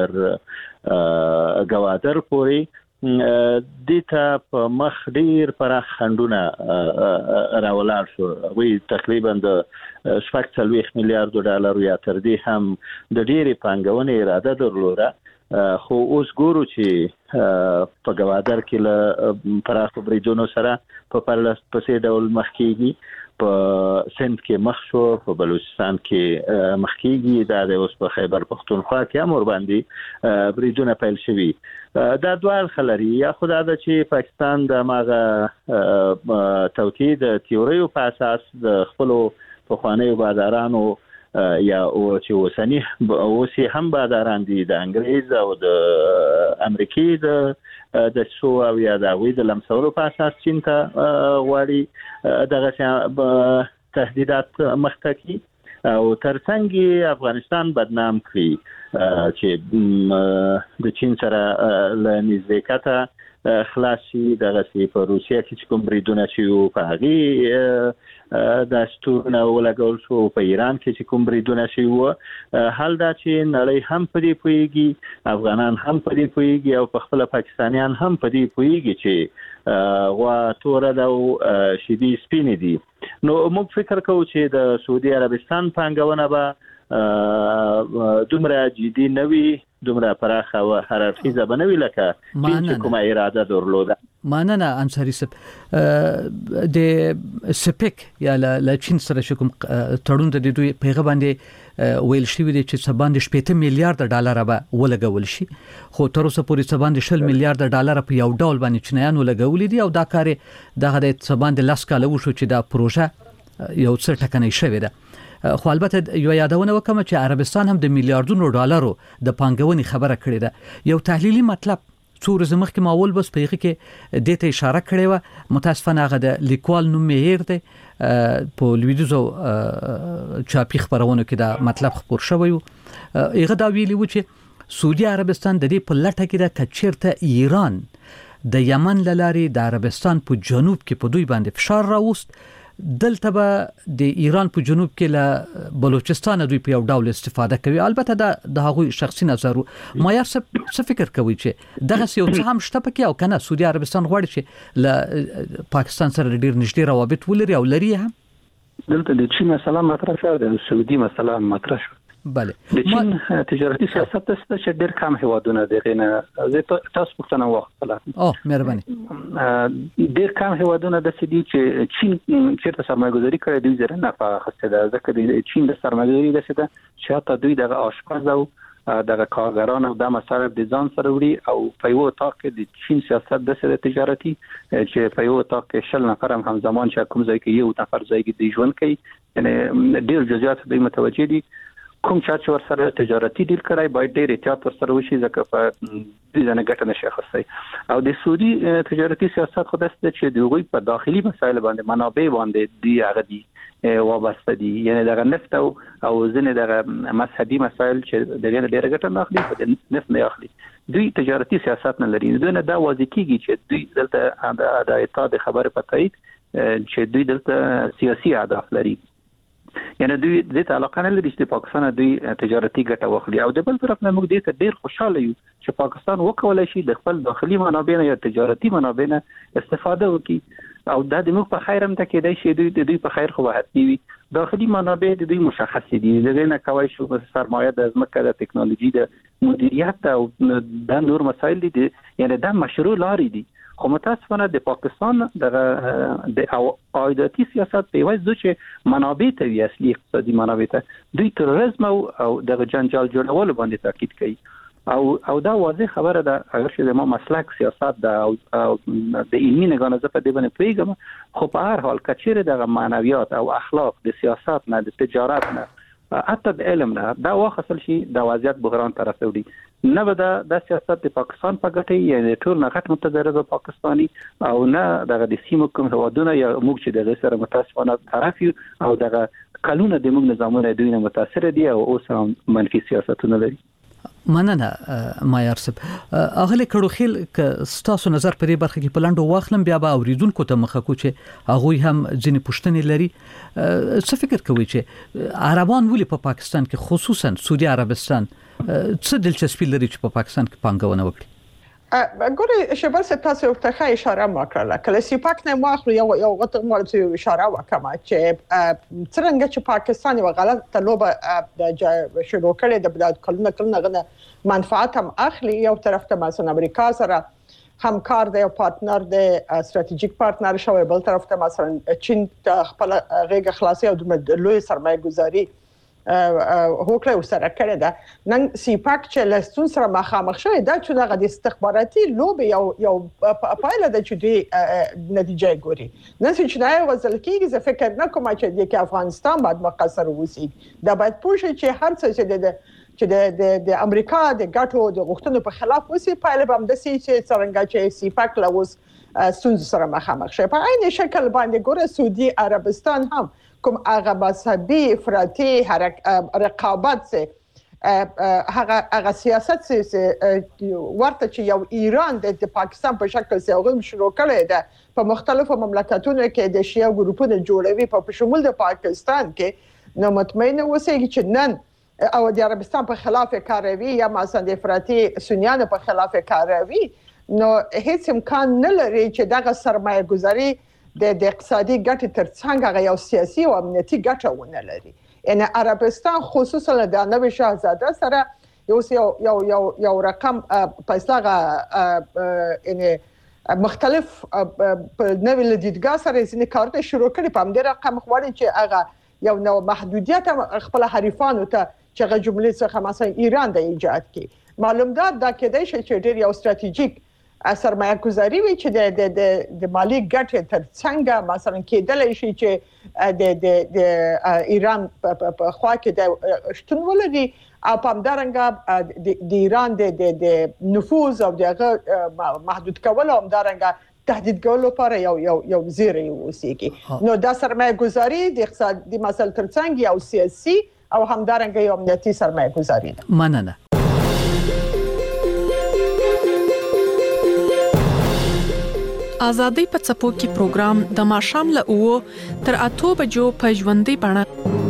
تر گوادر پورې دیتا په مخ ډیر پراخ خندونه راولار شو. وی تقریبا د 40 میلیارډ ډالر یا تر دې هم د ډیرې پانګونې اراده درلوده. خو اوس ګورو چې په گوادر کې له پراخ بریدونو سره په پرلپسې ډول مخ کیږي، په سند کې مخ شو، په بلوچستان کې مخ کیږي، دا د اوس په خیبر پختونخوا کې هم ور باندې بریدونه پیل شوي. دا دوه خلري یا خدای دا چې پاکستان د ماغه توکید تیوریو په اساس د خپل پخوانیو بادارانو یا او چې وسنی اوسې هم باداران دي د انګريز او د امریکای د شو او یا د وی د لمسولو په اساس چین ته غواړي دغه تهدیدات مختکی او ترڅنګ افغانستان بدنام کړي چې د چین سره له نزدېکته خلاصي دغه سی په روسیه کې کوم بریدونه چې په هغه د ستورنه ولګول شو، په ایران کې چې کوم بریدونه شي حال دا چې نړۍ هم په دې پوهیږي، افغانان هم په دې پوهیږي او په خپل پاکستانیان هم په دې پوهیږي چې وا توره د شدي سپینې دي. نو موږ فکر کوو چې د سعودي عربستان پانګونه به دومره جدي نوي، دومره پراخه او حرارتیزه بنوي لکه چې کومه اراده درلوده. مننه انصاری صاحب. د سپیک یا ل چین سره کوم تړون د دوی پیغه باندې ویل شوی دی چې سباند 80 میلیارډ ډالر به ولګول شي، خو تر اوسه پورې سباند 10 میلیارډ ډالر په یو ډول باندې چینایان ولګول دي او دا کار دغه د سباند لاس کاله وشو چې دا پروژه یو څه ټکنۍ شوې ده. خو البته یو یادونه وکم چې عربستان هم د میلیارډونو ډالرو د پانګونې خبره کړې ده. یو تحلیلی مطلب څو ورځې مخکې ماول بس په هغه کې د ته اشاره کړې و، متاسفانه هغه د لیکوال نوم هیر دی په لویدیزو چاپی خبرونه کې دا مطلب خبر شوی و. هغه دا ویلی و چې سعودي عربستان د دې په لټه کې د کچیرته ایران د یمن لارې د عربستان په جنوب کې په دوی باندې فشار راوست، دلته به د ایران په جنوب کې له بلوچستان دوی په یو ډول استفاده کوي. البته د هغوی شخصي نظر ما یې څه فکر کوي چې دغه یو څه هم شته پکې او کنه سعودي عربستان غواړي چې له پاکستان سره ډیر نږدې روابط ولري او لري هم. دلته د چین مسله مطرح شوه، د سعودي مسله مطرح شوه. بله د چین تجارتي سیاست چې ډېر کم هیوادونه دغه نه زه تاسو پوښتنه وکړه. مهرباني. ډېر کم هیوادونه د سدي چې چین چیرته سرمایه‌ګذاري کوي د زره نه په خسته ده، ځکه د چین د سرمایه‌ګذاري د سده چې حتی دوی دغه آشپز او دغه کارګران او د مصرف د ځان سره وړي او په یو اتاق کې د چین سیاست د سده تجارتي چې په یو اتاق کې شل نفر هم زمان چې کوم ځای کې یو نفر ځای کې دی ژوند کوي، یعنی ډېر جزئیات دوی متوجه دي. کوم چې ورسره تجارتي ډیل کړای باید ډېر احتیاط ورسره وشي ځکه په دې ځنه ګټه نشي اخیستای او د سعودي تجارتي سیاست خو داسې چې دوی په داخلي مسایل باندې منابع باندې دی هغه دي وابسته دي یعنی دغه نفت او ځنه دغه مذهبي مسایل چې دغه ډېر ګټه نه اخلي په نفت نه اخلي دوی تجارتي سیاست نه لري دوی نه دا واضح کیږي چې دوی دلته د اتحاد خبره پتاید چې دوی دلته سیاسي اهداف لري یعنی دوی د علاقه نه لري چې پاکستان دوی تجارتي ګټه واخلي او د بل طرف نه موږ دې ته ډېر خوشاله یو چې پاکستان وکولای شي د خپل داخلي منابع یا تجارتي منابع نه استفاده وکړي او دا د موږ په خیر هم ته کېدای شي دوی په خیر خو وحدي وي داخلي منابع د دوی مشخص دي دغه نه کوي شو سرمایه د ځمکه د ټکنالوژي د مدیریت او د نور مسایل دي یعنی دا مشروع لارې دي خو متاسفانه د پاکستان د عایداتی سیاست په وجه چې منابع ته وی اصلي اقتصادي منابع ته دوی تروریزم او د جنجال جوړولو باندې تاکید کوي او دا واضح خبره ده اگر چې ما مسلک سیاست ده او د علمي نگاه نه په دې باندې پیګم خو په هر حال کچېره د معنویات او اخلاق د سیاست نه د تجارت نه حتی د علم نه دا واخصل شي د وضعیت بحران طرف ته وړي نه به د سیاست د پاکستان په ګټه یعنی ټول نه غټ متضرر پاکستاني او نه د سیمو کوم هوادونه یا موږ چې د سره متاسفانه طرف یو او د قانون د موږ نظامونه دوی نه متاثر دي او اوس هم منفي سیاستونه لري مننه مایار صاحب اغله کړو خیل ک ستاسو نظر پرې برخه کې پلاندو واخلم بیا به اوریدونکو ته مخه کو چې هغه هم ځینې پوښتنې لري څه فکر کوي چې عربان ولې په پاکستان کې خصوصا سعودي عربستان څه دلچسپي لري چې په پاکستان کې پانګونه وکړي ګوري شبل ستاسو ته اشاره وکړه کله سیپاک نه ماخلو یو غته مولته اشاره وکړه چې څنګه چې پاکستان یو غلط لوبه د شروع کړي د بلاد کلونه غنه منفعت هم اخلي یو طرف ته مثلا امریکا سره همکار دی او پارتنر دی استراتیژیک پارتنر شوی بل طرف ته مثلا چین خپل غیږ خلاصي او د لوی سرمایه گذاري هوکړه وسره کړی ده نن سیپاک چې لستون سره مخامخ شوی دا چې دغه د استخباراتي لوبې یو پایله ده چې دوی نتیجه ګوري نن چې نه وصل کیږي زه فکر نه کوم چې د افغانستان باید مقصر وسی دا باید پوښي چې هر څه چې د امریکا د ګټو د غوښتنو په خلاف وسی پایله به هم د سي چې څنګه چې سیپاک لوز ستونزې سره مخامخ شي په عین شکل باندې ګوره سعودي عربستان هم کوم هغه مذهبي افراطي رقابت سه هغه سیاست سه ورته چې یو ایران د پاکستان په شکل سه هغه شروع کړی ده په مختلفو مملکتونو کې د شیعه ګروپونو جوړوي په شمول د پاکستان کې نو مطمئن اوسئ چې نن او د عربستان په خلاف کاروي یا مثلا د افراطي سنیانو په خلاف کاروي نو هیڅ امکان نه لري چې دغه سرمایه گذاري د اقتصادي ګټې ترڅنګ هغه یو سیاسي او امنیتي ګټه ونه لري یعنی عربستان خصوصا د نوې شاهزاده سره یو رقم پیسې یعنی مختلف په نوې لیدګاه سره ځینې کارونه شروع کړي په همدې رقم غواړي چې هغه یو نو محدودیت خپل حریفانو ته چې هغه جملې څخه مثلا ایران د ایجاد کړي معلوم ده دا کېدای شي چې ډېر یو استراتیژیک سرمایه گذاری وي چې د مالی ګټې ترڅنګ مثلا کېدلی شي چې د ایران په خوا کې د شتون ولري او په همدارنګه د ایران د نفوذ او دغه محدود کول او همدارنګه تهدید کولو لپاره یو زیری وسیږي نو دا سرمایه گذاری د اقتصادي مسایل ترڅنګ یو سیاسي او همدارنګه یو امنیتي سرمایه گذاری ده مننه آزادۍ په څپو کې پروګرام د ماښام له 9 تر 8 بجو په ژوندۍ بڼه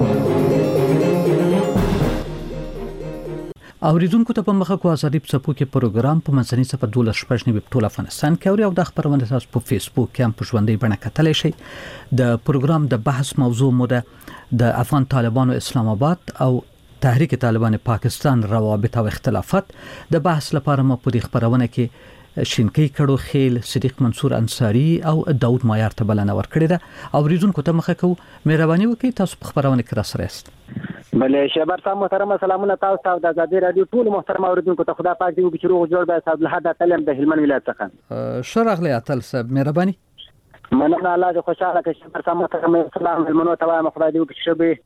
اوریدونکو ته په مخه کو آزادۍ په څپو کې پروګرام په منځنۍ صفه 12 په ټول افغانستان کې او د خبرونه تاسو په فیسبوک کې هم په ژوندۍ بڼه کتلی شئ د پروګرام د بحث موضوع مو د افغان طالبانو اسلام آباد او تحریک طالبان پاکستان روابط او اختلافات د بحث لپاره مو په خبرونه کې شینکی کړو خیل صدیق منصور انصاری او داود مایار ته بلنه ورکړه ده او ریزون کوته مخه کو مهرباني وکړئ تاسو په خبرونه کې را سره است بله شهبر صاحب محترم سلامونه تاسو ته د آزادۍ رادیو ټول محترم اوریدونکو ته خدا پاک دې وکړي چې روغ جوړ به صاحب له حد تلم د هلمند ولایت څخه شرغله اتل صاحب مهرباني مننه الله دې خوشاله کړي شهبر صاحب محترم سلام هلمند ته وایم خدای دې وکړي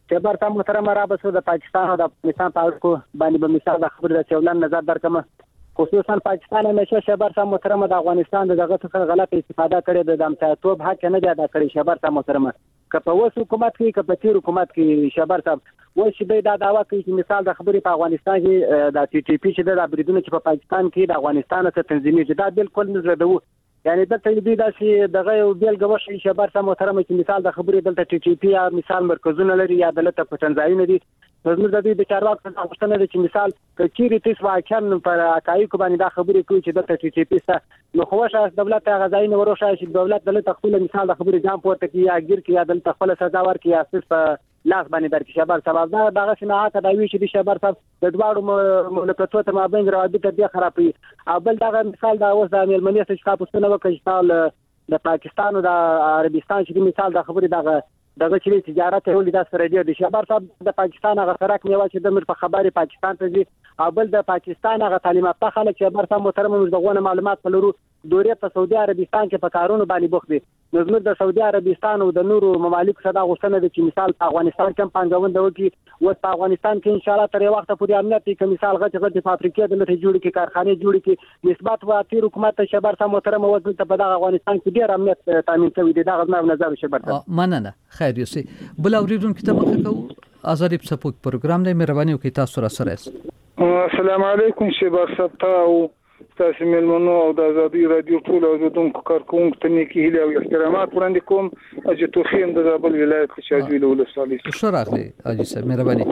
شهبار صاحب محترم را بسو د پاکستان او د افغانستان په اړه باندې به مثال د خبرې د چولن نظر درکم خصوصا پاکستان همیشه شهبار صاحب محترم د افغانستان دغه څخه غلط استفاده کړې د امتیازتوب حق نه دی ادا کړی شهبار صاحب محترم که په اوس حکومت کې که په تیر حکومت کې شهبار صاحب وایي چې دا دعوا کوي چې مثال د خبرې په افغانستان کې د ټي ټي پی چې د بریدونو چې په پاکستان کې د افغانستان سره تنظیمي دا بالکل نه زده وو یعنی د تلبي داسې دغه یو بیلګه وشي شهبار صاحب محترم چې مثال د خبرې دلته ټي ټي پی یا مثال مرکزونه لري یا دلته پټنځایونه دي زموږ د دې چارواکو څخه غوښتنه ده چې مثال کچيري تاسو واقعا پر حقایق باندې دا خبرې کوي چې دلته ټي ټي پی سره نو خوښه دولت غزاین وروشه چې دولت دلته خپل مثال د خبرې ځان پورته کوي یا ګیر کوي یا دلته خپل سزا ورکړي یا اساس په لاس باندې درکې شهبار صاحب دا دغه صناعت د وی چې شهبار صاحب د دواړو مملکتونو تر مابین روابط ډېر خرابوي او بل دغه مثال دا اوس د ملمنې څخه پوښتنه وکړي چې د پاکستان او د عربستان چې مثال د خبرې دغه چې تجارت ولې دا سره دی شهبار صاحب د پاکستان هغه سرک میوه چې د مر په خبرې پاکستان ته ځي او بل د پاکستان هغه تعلیمات خلک شهبار صاحب محترم موږ دغه معلومات لرو دورې په سعودي عربستان کې په کارونو باندې بوخت دي نو زموږ د سعودي عربستان او د نورو ممالک سره غوښتنه ده چې مثال په افغانستان کې پنځوند وکړي او په افغانستان کې ان شاء الله تر یو وخت پورې امنیت کې مثال غټ فابریکې د لته جوړ کې کارخانه جوړ کې نسبت و تیر حکومت شهبار صاحب محترم وزن ته په دغه افغانستان کې ډیر امنیت تامین کوي دغه نظر شهبار صاحب مننه خیر یوسي بل اوریدونکو ته مخه کو آزادی په سپوک پروګرام دی مهرباني وکړئ تاسو را سره السلام علیکم شهبار صاحب تاسو ملمنو او د آزادی رادیو ټول اوریدونکو کارکونکو ته نیکی هیله او احترامات وړاندې کوم چې توخیم د زابل ولایت کې شاجوی له ولسوالۍ څخه راغلي اجي صاحب مهرباني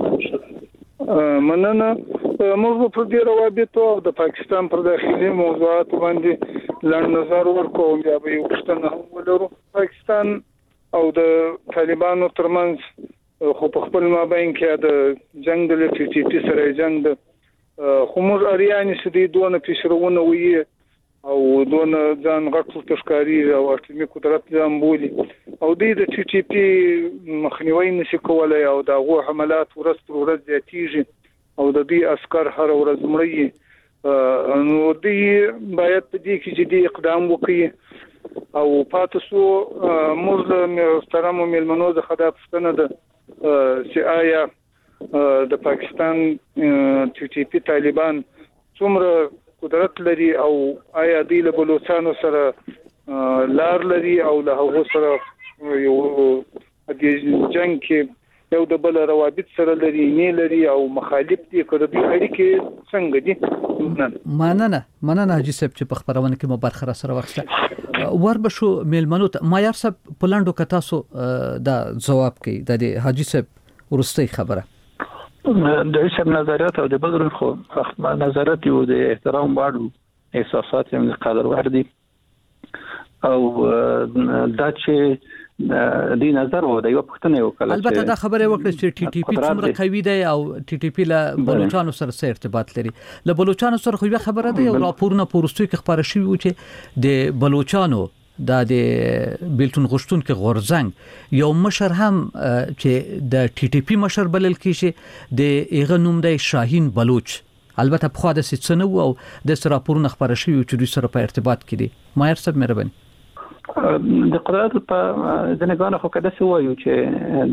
مننه موږ په دې روابط او د پاکستان پر داخلي موضوعات باندې لاندې نظر ورکوم یا به یو څه ولرو پاکستان او د طالبانو ترمنځ خو په خپل مابین کې د جنگ د ټي ټي پی سره جنگ د خمر اریانی سدي دونه پیشرونه وي او دونه ځان غټ تشکاری او اټومي قدرت ځان بولي او د ټي ټي پی مخنیوي نشي کولای او د غو حملات ورځ پر ورځ زیاتیږي او د دې عسكر هر ورځ مړی نو دې باید په دې کې جدي اقدام وکړي او پاتسو موږ محترم ملمنو د خدای پښتنه ده چې آیا د پاکستان ټي ټي پی طالبان څومره قدرت لري او آیا د بلوچستان سره لار لري او له هغه سره یو د جنگ کې یو د بل روابط سره لري نه لري او مخالف دي کړي د اړیکې څنګه دي مننه حاجی صاحب چې په خبرونه کې مو برخه سره وخته ور بشو ملمنو مایار صاحب پلاندو کتا سو دا جواب کوي د حاجی صاحب ورستي خبره د حساب نظریات او د بدر خو نظریات یو د احترام واړو احساسات هم قدر وردي او دا چې د نظر و د یو پښتنه وکړه البته دا خبره وکړه چې ټي ټي پی څومره قوي دی او ټي ټي پی له بلوچستان سره ارتباط لري له بلوچستان سره خو خبره ده یو راپورونه پورستوي کې خبره شوی و چې د بلوچستان د بیلتون غشتون کې غورزنګ یو مشر هم چې د ټي ټي پی مشر بلل کیږي د ایغه نوم دی شاهین بلوچ البته په خوا د سڅنه او د راپورونه خبره شوی چې دوی سره په ارتباط کې دي مایر صاحب مهرباني د قدرت په ځنګانه خو کده سو یو چې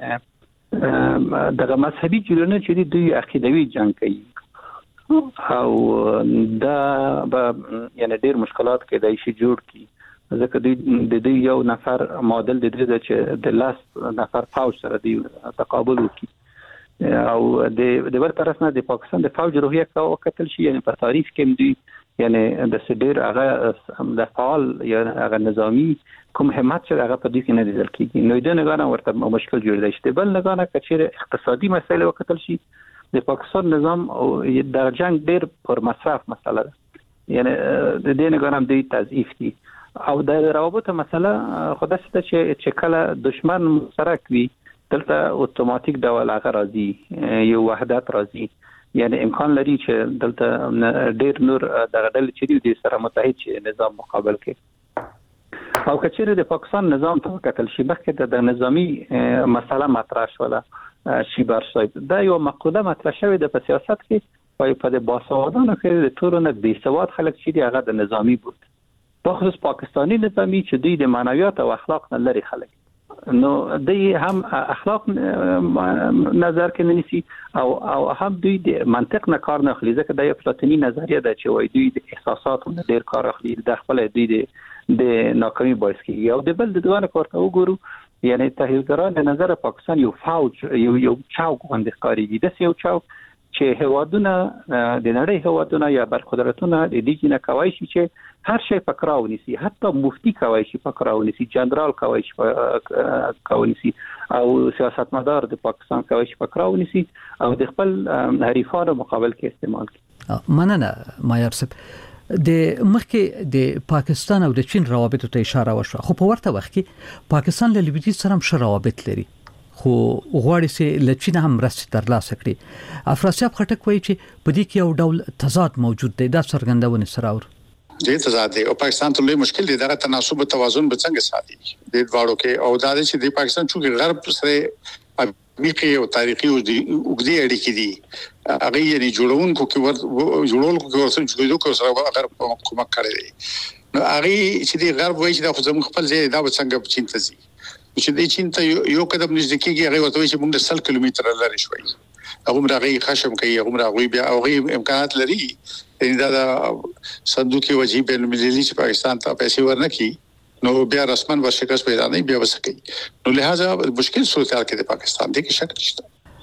دغه مذهبي جوړونه چې دوی عقیدوي جنگ کوي او دا یعنی ډیر مشکلات کې دای شي جوړ کی ځکه د دې یو نفر ماډل د دې چې د لاس نفر فوج سره دی تقابل وکړي او د بل طرف نه د پاکستان د فوج روحیه کا وکتل شي یعنی په تعریف کې دی یعنی د سډیر هغه د فعال یا هغه نظامی کوم همت چې هغه په دې کې نه لیدل کیږي نو د نه ورته مشکل جوړ دی چې بل نه غواړي چې اقتصادي مسایل وکتل شي د پاکستان نظام او د جنگ ډیر پر مصرف مسله ده یعنی د دې نه غواړم د تضعیف دي او د روابط مسله خدای ست چې کله دشمن مشترک وي دلته اتوماتیک ډول هغه راځي یو وحدت راځي یعنی امکان لري چې دلته ډیر نور د غدل چې د سره متحد شي نظام مقابل کې او کچېره د پاکستان نظام ته کتل شي مخکې د نظامی مسله مطرح شوله شیبر صاحب دا یو مقوله مطرح شوې د سیاست کې او په د باسوادانو کې د ټولنه بې سواد خلک چې هغه د نظامی بود په خصوص پاکستانی نظامی چې دوی د معنویات او اخلاق نه لري خلک نو دوی هم اخلاق نظر کې نه نیسي او هم دوی د منطق نه کار نه اخلي، ځکه د افلاطوني نظریه ده چې وایي دوی د احساساتو نه ډیر کار اخلي، د خپل دوی د ناکامي باعث کیږي. او د بل د دوه کارته وګورو، یعنی تحلیلګران د نظر پاکستان یو فوج یو چوک باندې ښکارېږي، داسې یو چوک چې هوادونه د نړۍ هوادونه یا برخدارتونه د دې نه کوي چې هر شی پکراو نيسي، حتی مفتي کوي چې پکراو نيسي، جنرال کوي چې پکراو نيسي، او سیاستمدار د پاکستان کوي چې پکراو نيسي او د خپل حریفانو مقابل کې استعمال کوي. مننه مایار صاحب. د مخکې د پاکستان او د چین روابط ته اشاره وشوه، خو په ورته وخت کې پاکستان له لویدیځ سره هم ښه روابط لري، خو غواړي چې له چین هم مرستې ترلاسه کړي. افراسیاب خټک وایي چې په دې کې یو ډول تضاد موجود دی، دا څرګندونه سره اور دې تضاد دی او پاکستان ته لوی مشکل دی، دا تناسب او توازن به څنګه ساتي د دواړو کې، او دا چې د پاکستان چې غرب سره عمیقې او تاریخي او وګړي اړیکې دي، هغه یې جوړونکو کې ورسره جوړېدو کې سره غرب کومک کړی دی. نو هغه چې د غرب وایي چې دا خو زموږ خپل ځای دا به څنګه چین ته ځي، چې د چین ته یو قدم نږدې کېږي، هغه ورته وایي چې موږ 100 کیلومتر لري شوي، هغه راغی خشم کوي، هغه بیا هغه امکانات لري دا صندوق وجیب بین المللي چې پاکستان ته پیسې ورنکړي نو بیا رسمن ورشکست پیدا نه بیا وسکي. نو لہذا مشکل صورتحال کې د پاکستان د کې شک نشته.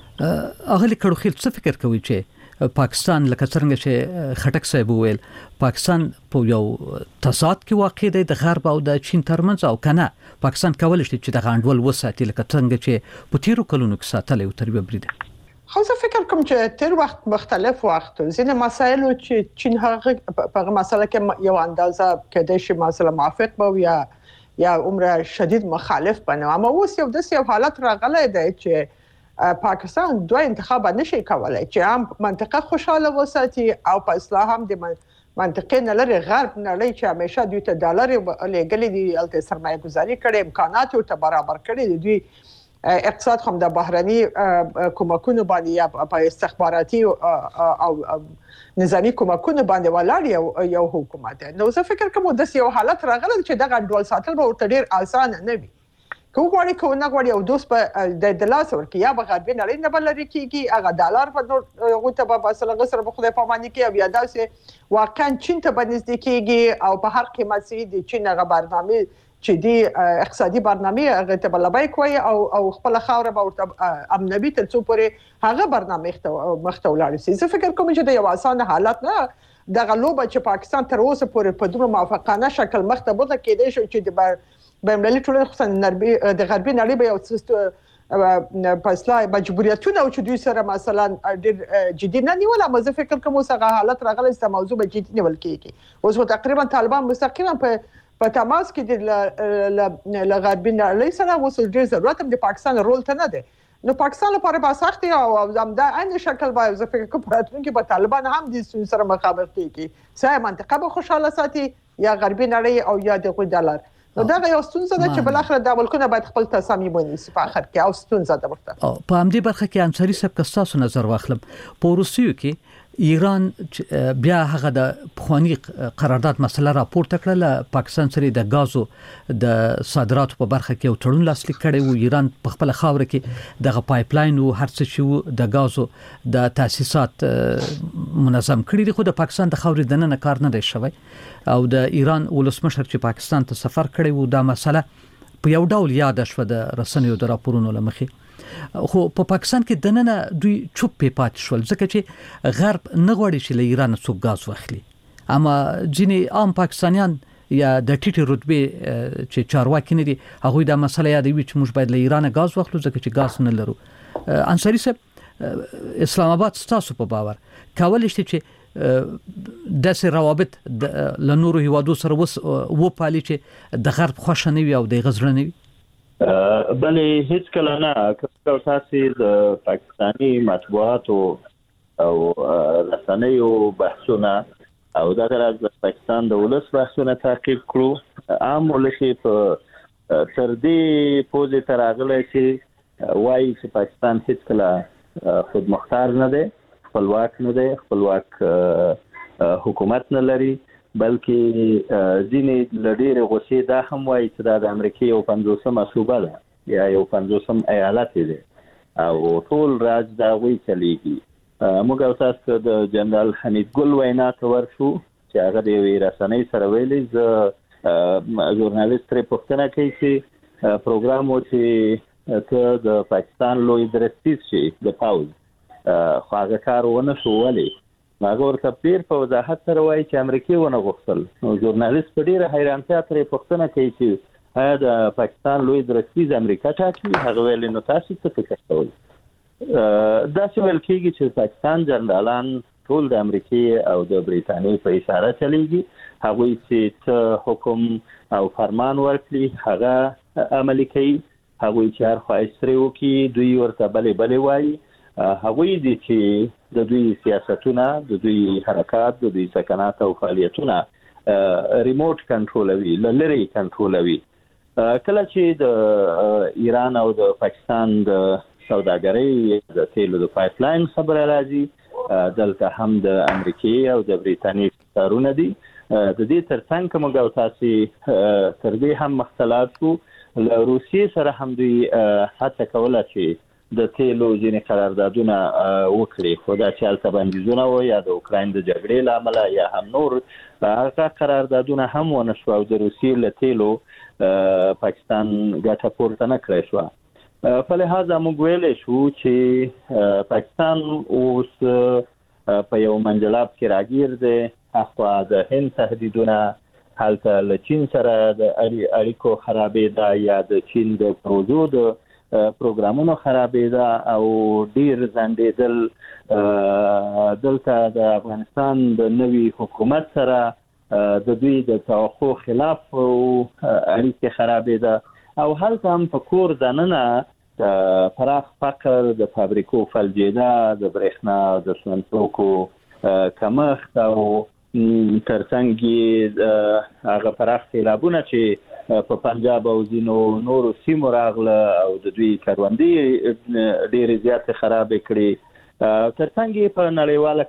اغلی کړو څه فکر کوي چې پاکستان لکه څنګه چې خټک صاحب وویل پاکستان په یو تضاد کې واقع دی د غرب او د چین ترمنځ، او کنه پاکستان کولای شي چې د غانډول وساتي لکه څنګه چې په تیرو کلونو کې ساتلې او تربیه بریده. خو زه فکر کوم چې تیر وخت مختلف وخت ځینې مسایل چې چین هغه په مسله کې یو اندازه کېدای شي مسله موافق به یا عمره شدید مخالف بنه، اما اوس یو داسې حالت راغلی دی چې پاکستان دوه انتخاب نشي کولای چې هم منطقه خوشاله وساتي او په اصلاح هم د منطقې نه لري غرب نړۍ چې همیشه دوی ته ډالر لګلې دي، الته سرمایه گذاري کړي، امکانات ورته برابر کړي دي، دوی اقتصاد هم د بهرني کومکونو باندې یا په استخباراتي او نظامی کومکونو باندې ولاړ یو حکومت. نو زه فکر کوم د یو حالت راغلی چې دغه ډول ساتل به ورته ډیر آسان نه وي، کوم غواړي کو نه غواړي او دوس په د لاس ورکی یا به غربي نړۍ نه بلل کیږي، هغه ډالر په هغه ته به مثلا غسر په خدای پاماني کې او یا داسې واقعا چین ته باندې کیږي او په هر قیمت سي د چین هغه برنامه چې دی اقتصادي برنامه هغه ته بلبای کوي او خپل خاور به ورته امنوي تر څو پورې هغه برنامه مخته ولاړ شي. زه فکر کوم چې د یو اسانه حالت نه د غلوبه چې پاکستان تر اوسه پورې په دومره موافقانه شکل مخته بوته کېدای شي چې د بین‌المللي ټولنې خصوصا د غربي نړۍ به یو پسلا مجبوریتونه او چې دوی سره مثلا ډېر جدي نه نیول، اما زه فکر کوم اوس هغه حالت راغلی چې موضوع به جدي نیول کېږي. اوس تقریبا طالبان مستقیما په تماس کې د غربي نړۍ سره اوس ډېر ضرورت هم د پاکستان رول ته نه دی. نو پاکستان لپاره به سخت او همدا عین شکل به زه فکر کوم راتلونکي به طالبان هم د سره مخابر کېږي، سه منطقه به خوشاله ساتي یا غربي نړۍ او یا د ډالر. نو دا یو ستونزه ده چې بل اخر د ملکونه باید خپل تصامیم ونیسي په اخر کې، او ستونزه ده ورته. په همدې برخه کې انصاری صاحب کستاسو نظر واخلم، په روسیو کې ایران بیا هغه د پخوانی قرارداد مسله راپورته کړله، پاکستان سره د غازو د صادراتو په برخه کې یو تړون لاسلیک کړی و، ایران په خپل خاور کې دغه پایپ لاین او هر څه چې د غازو د تاسیسات منظم کړی دي، خو د پاکستان د خاورې دننه کار نه دی شوی او د ایران ولسمشر چې پاکستان ته سفر کړی و دا مسله په یو ډول یاد شوه د رسنیو د راپورونو لمخې، خو په پاکستان کې دننه دوی چوپ پاتې شول ځکه چې غرب نه غواړي چې له ایران څخه غاز واخلي، اما ځینې عام پاکستانیان یا د ټیټه رتبه چې چارواکي نه دي هغه د مسله یادوي چې موږ باید له ایران غاز واخلو ځکه چې غاز نه لرو. انصاری صاحب اسلام آباد ستاسو په باور کولای شي چې داسې روابط له نورو هیوادو سره وپالي چې د غرب خوښ نه وي او د غزړه نه وي؟ بلې هیڅ کله نه. که تاسو د پاکستاني مطبوعاتو او رسنیو بحثونه او دغه راز د پاکستان د ولس بحثونه تعقیب کړو، عام ولس په تر دې پوزې تر راغلی چې وایي چې پاکستان هیڅ کله خودمختار نه دی، خپلواک نه دی، خپلواک حکومت نه لري، بلکې ځینې لډېرې غوسې دا هم وایي چې دا د امریکا یو 50مه صوبه ده یا یو 50م ایالت دی او ټول راج دا وی چلیږي. موږ تاسو د جنرال حمید ګل وینا ته ورشو چې هغه د رسنۍ سره ویلي ز ژورنالیست پرې پوښتنه کوي چې پروګرام و چې ته د پاکستان لوی درستیز شي د پاوز خو هغه کار ونه شو ولې هغه ورته پیر په وضاحت سره وایي چې امریکای ونه غوښتل. نو ژورنالیست په ډیره حیرانتیا پرې پوښتنه کوي چې آیا د پاکستان لوی درستیز امریکا ټاکي؟ هغه ویل نو تاسو څه فکر کوئ؟ دا چې ویل کېږي چې پاکستان جنرالان ټول د امریکای او د بریټانیې په اشاره چلیږي. هغوی چې څه حکم او فرمان ورکړي هغه عملي کوي. هغوی چې هر خواهش ترې وکړي دوی ورته بلې وایي. هغوی دي چې د دوی سیاستونه، د دوی حرکات، د دوی سکنات او فعالیتونه ریموټ کنټرولوي، لری کنټرولوي. کله چې د ایران او د پاکستان د سوداګرۍ د تیلو د پایپلاین خبره راځي دلته هم د امریکای او د بریټانیې کارونه دي. د دې ترڅنګ کوم او تاسو تر دې هم مختلف شو له روسیې سره هم دوی هڅه کوله چې د تیلو ځینې قراردادونه وکړي خو دا چې هلته بندیزونه و یا د اوکراین د جګړې له امله یا هم نور هغه قراردادونه هم ونه شو او د روسیې له تیلو پاکستان ګټه پورته نه کړی شوه. په لحاظه موږ ویلی شو چې پاکستان اوس په یو منجلاب کې راګیر دی. اخوا د هند تهدیدونه، هلته له چین سره د اړیکو خرابېده یا د چین د پروژو د پروګرامونو خرابېده او ډیر ځنډېدل. دلته د افغانستان د نوي حکومت سره د دوی د توقع خلاف اړیکې خرابېده او هلته هم په کور دننه د پراخ فقر، د فابریکو فلجېده، د برېښنا د سونتوکو کمښت او ترڅنګ یې هغه پراخ سیلابونه چې په پنجاب او ځینو نورو سیمو راغله او د دوی کروندې ډېرې زیاتې خرابې کړې. ترڅنګ یې په نړیواله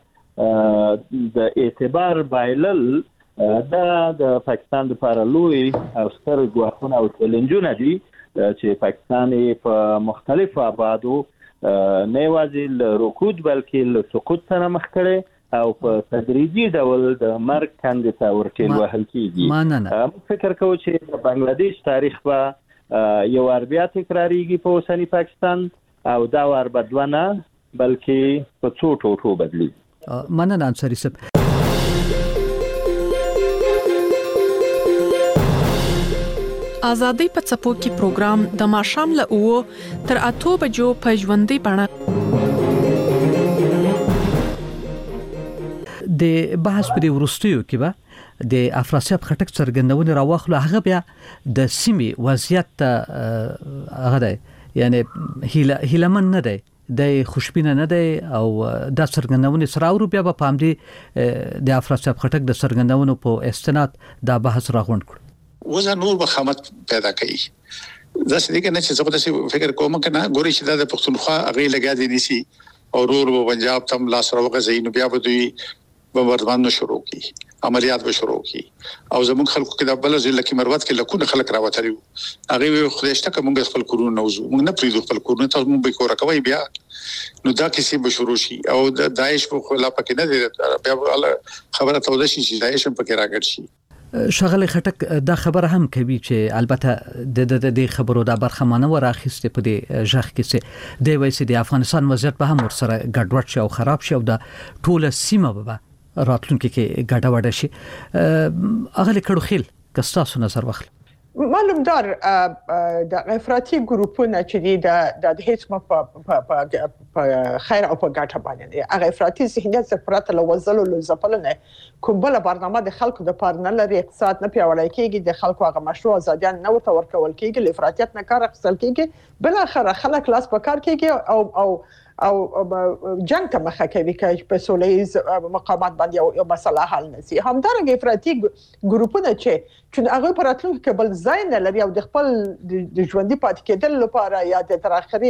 کچه د اعتبار بایلل دا د پاکستان لپاره لوی او ستر ګواښونه او چیلنجونه دي چې پاکستان په مختلفو ابعادو نه یوازې له رکود بلکې له سقوط سره مخ کړی او په تدریجي ډول د مرګ کندې ته ورټېل وهل کېږي. موږ فکر کوو چې د بنګلادیش تاریخ به یو وار بیا تکراریږي په اوسني پاکستان او دا وار به دوه نه بلکې په څو ټوټو بدلیږي. مننه انصاري صاحب. آزادۍ په څپو کې پروګرام د ماښام له 9 تر 8 بجو په ژوندۍ بڼه د بحث په ورستیو کې به د افراسیاب خټک څرګندونه راوخلو. هغه بیا د سیمې وضعیت هغه دی یعنی هیلمن نه دی، د خوشبینه نه دی او د څرګندونه سره ورو بیا په پامدې د افراسیاب خټک د څرګندونو په استناد دا بحث راغونډ کړ. وزه نور بخامت پیدا کوي. دا څه دي کنه چې زه په فکر کوم کنه ګوري چې دا د پښتونخوا هغه لګا دي نسی او رور په پنجاب تم لاس راوغه زین بیا به دوی بمردمان شروع کی عملیات به شروع کی او زمون خلکو کې د بل ځل کې مروت کې لکونه خلک راوتلی هغه خدایشته کومه خپل کورونه نوزو موږ نه پریدو خپل کورونه تاسو موږ به کور کوي بیا نو دا کیسې به شروع شي او د داعش په خلاف کې نه دی بیا خبره توده شي چې داعش په کې راګر شي. شغله خټک دا خبره هم کوي چې البته د خبرو د برخمانه وراخسته په دې ژغ کې چې د وایسي د افغانستان وضعیت به هم ورسره ګډوډ شي او خراب شي او د ټوله سیمه به راتلونکي کې ګډوډ شي. اغه کړو خیل کستاسو نظر واخل. معلوم دار د افراطي ګروپونه چې د هیڅ په خیر او په ګټه باندې هغه افراطي ذهنیت سفرات له وزلو له ځپلنه کومبله برنامه د خلکو د پارنه لري اقتصاد نه پیاوړی کیږي د خلکو هغه مشروع ازادیان نه ورته ورکول کیږي لفراتیت نه کار اخیستل کیږي بل اخر خلک لاس په کار کیږي او جنگ ته مخه کوي چې په سولېز مقامات باندې یو مسله حل نشي. همدارنګه افراطي ګروپونه چې هغه پر راتلونکي کې بل ځای نه لري او د خپل د ژوندۍ پاتې کېدل لپاره یا د تر اخري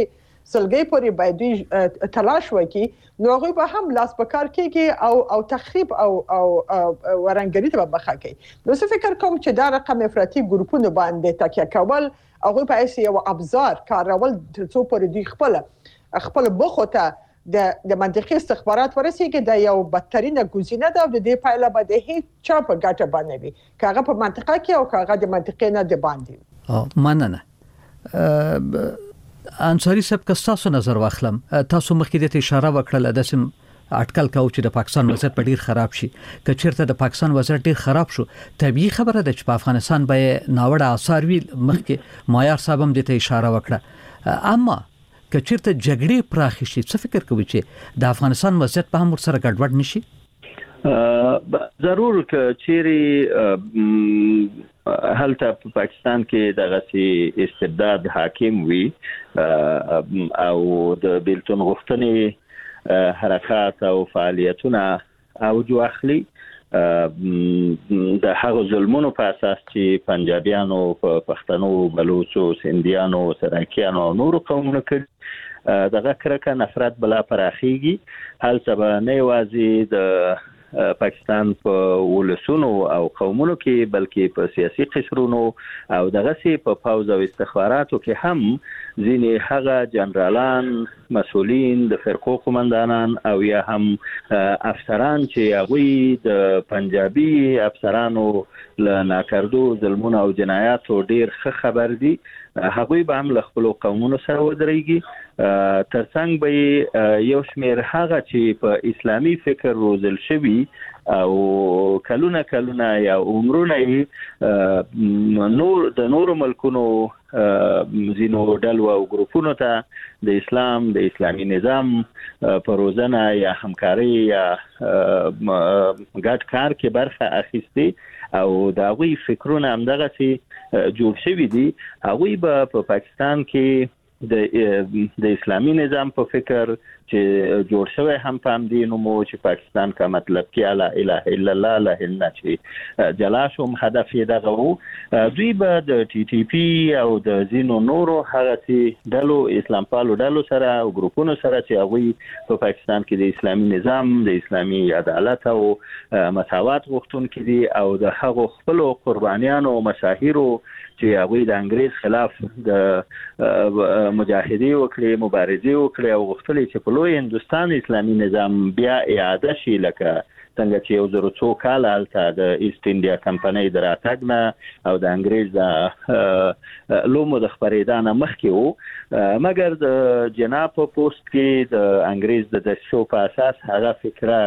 سلګي پورې باید دوی تلاش وکړي نو هغه به هم لاس په کار کوي او تخریب او ورانګري ته مخه کوي. نو څه فکر کوم چې دا رقم افراطي ګروپونو باندې تکیه کول هغه په اساس یو ابزار کارول ترڅو پورې دوی خپل بخوته د منطقي استخبارات ورسیږي د یو بدترینه ګزینه ده او د دې پایله به د هیڅ چا په ګټه باندې وي کاغه په منطقه کې او کاغه د منطقې نه د باندې. مننه. انصاری صاحب که تاسو نظر واخلم تاسو مخکې د اشاره وکړه د سم اټکل کاو چې د پاکستان وضعیت په ډیر خراب شي که چیرته د پاکستان وضعیت ډیر خراب شو طبيعي خبره ده چې په افغانستان به ناوړه آثار وي مخکې مایار صاحب هم د ته اشاره وکړه اما که چیرته جګړې پراخ شي څه فکر کوي چې د افغانستان وضعیت په هم ورسره ګډوډ نشي؟ ضرور که چیرې هلته په پاکستان کې دغه استبداد حاکم وي او د بیلتون غوښتنې حرکات او فعالیتونه اوج واخلي د هغو ظلمونو په اساس چې پنجابیانو پښتنو بلوچو سندیانو سرایکیانو او نورو قومونو کې دغه کرکه نفرت بلا پراخیږي هلته به نه یوازې د پاکستان په ولسونو او قومونو کې بلکې په سیاسي قشرونو او دغه په پوز او استخباراتو کې هم ځینې هغه جنرالان مسؤلین د فرقو قومندانان او یا هم افسران چې هغه د پنجابي افسرانو له ناکردو ظلمونو او جنایاتو ډیر ښه خبر دي هغه به هم له خپل قومونو سره ودرېږي ترڅنګ به یو شمېر هغه چې په اسلامي فکر روزل شوی او کلونه یا عمرونه نور د نورو ملکونو زینو ډلو او ګروپونو ته د اسلام د اسلامي نظام په روزنه یا همکاري یا ګډ کار کې برخه اخیستي او دا غوي فکرونه هم دغه چې جوړ شوی دي هغه په پاکستان کې د اسلامي نظام په فکر چې جوړ شوی هم پام دي نو مو چې پاکستان کا مطلب کې لا اله الا الله لا الا چې جلاشم هدف یې دغه وو دوی به د ټي ټي پی او د زینو نورو هغه چې دلو اسلام پالو دلو سره او ګروپونو سره چې هغه په پاکستان کې د اسلامي نظام د اسلامي عدالت او مساوات غوښتونکي دي او د هغو خپل قربانیانو او مشاهیرو چې هغه د انګريز خلاف د مجاهدي وکړي مبارزي وکړي او غوښتل چې په لوی هندستان اسلامي نظام بیا اعاده شي لکه څنګه چې یو زر څو کال الته د ایست انډیا کمپنۍ دراتګ نه او د انګريز د لومو د خبرېدانه مخکې وو مګر د جناب په پوسټ کې د انګريز د شو په اساس هغه فکره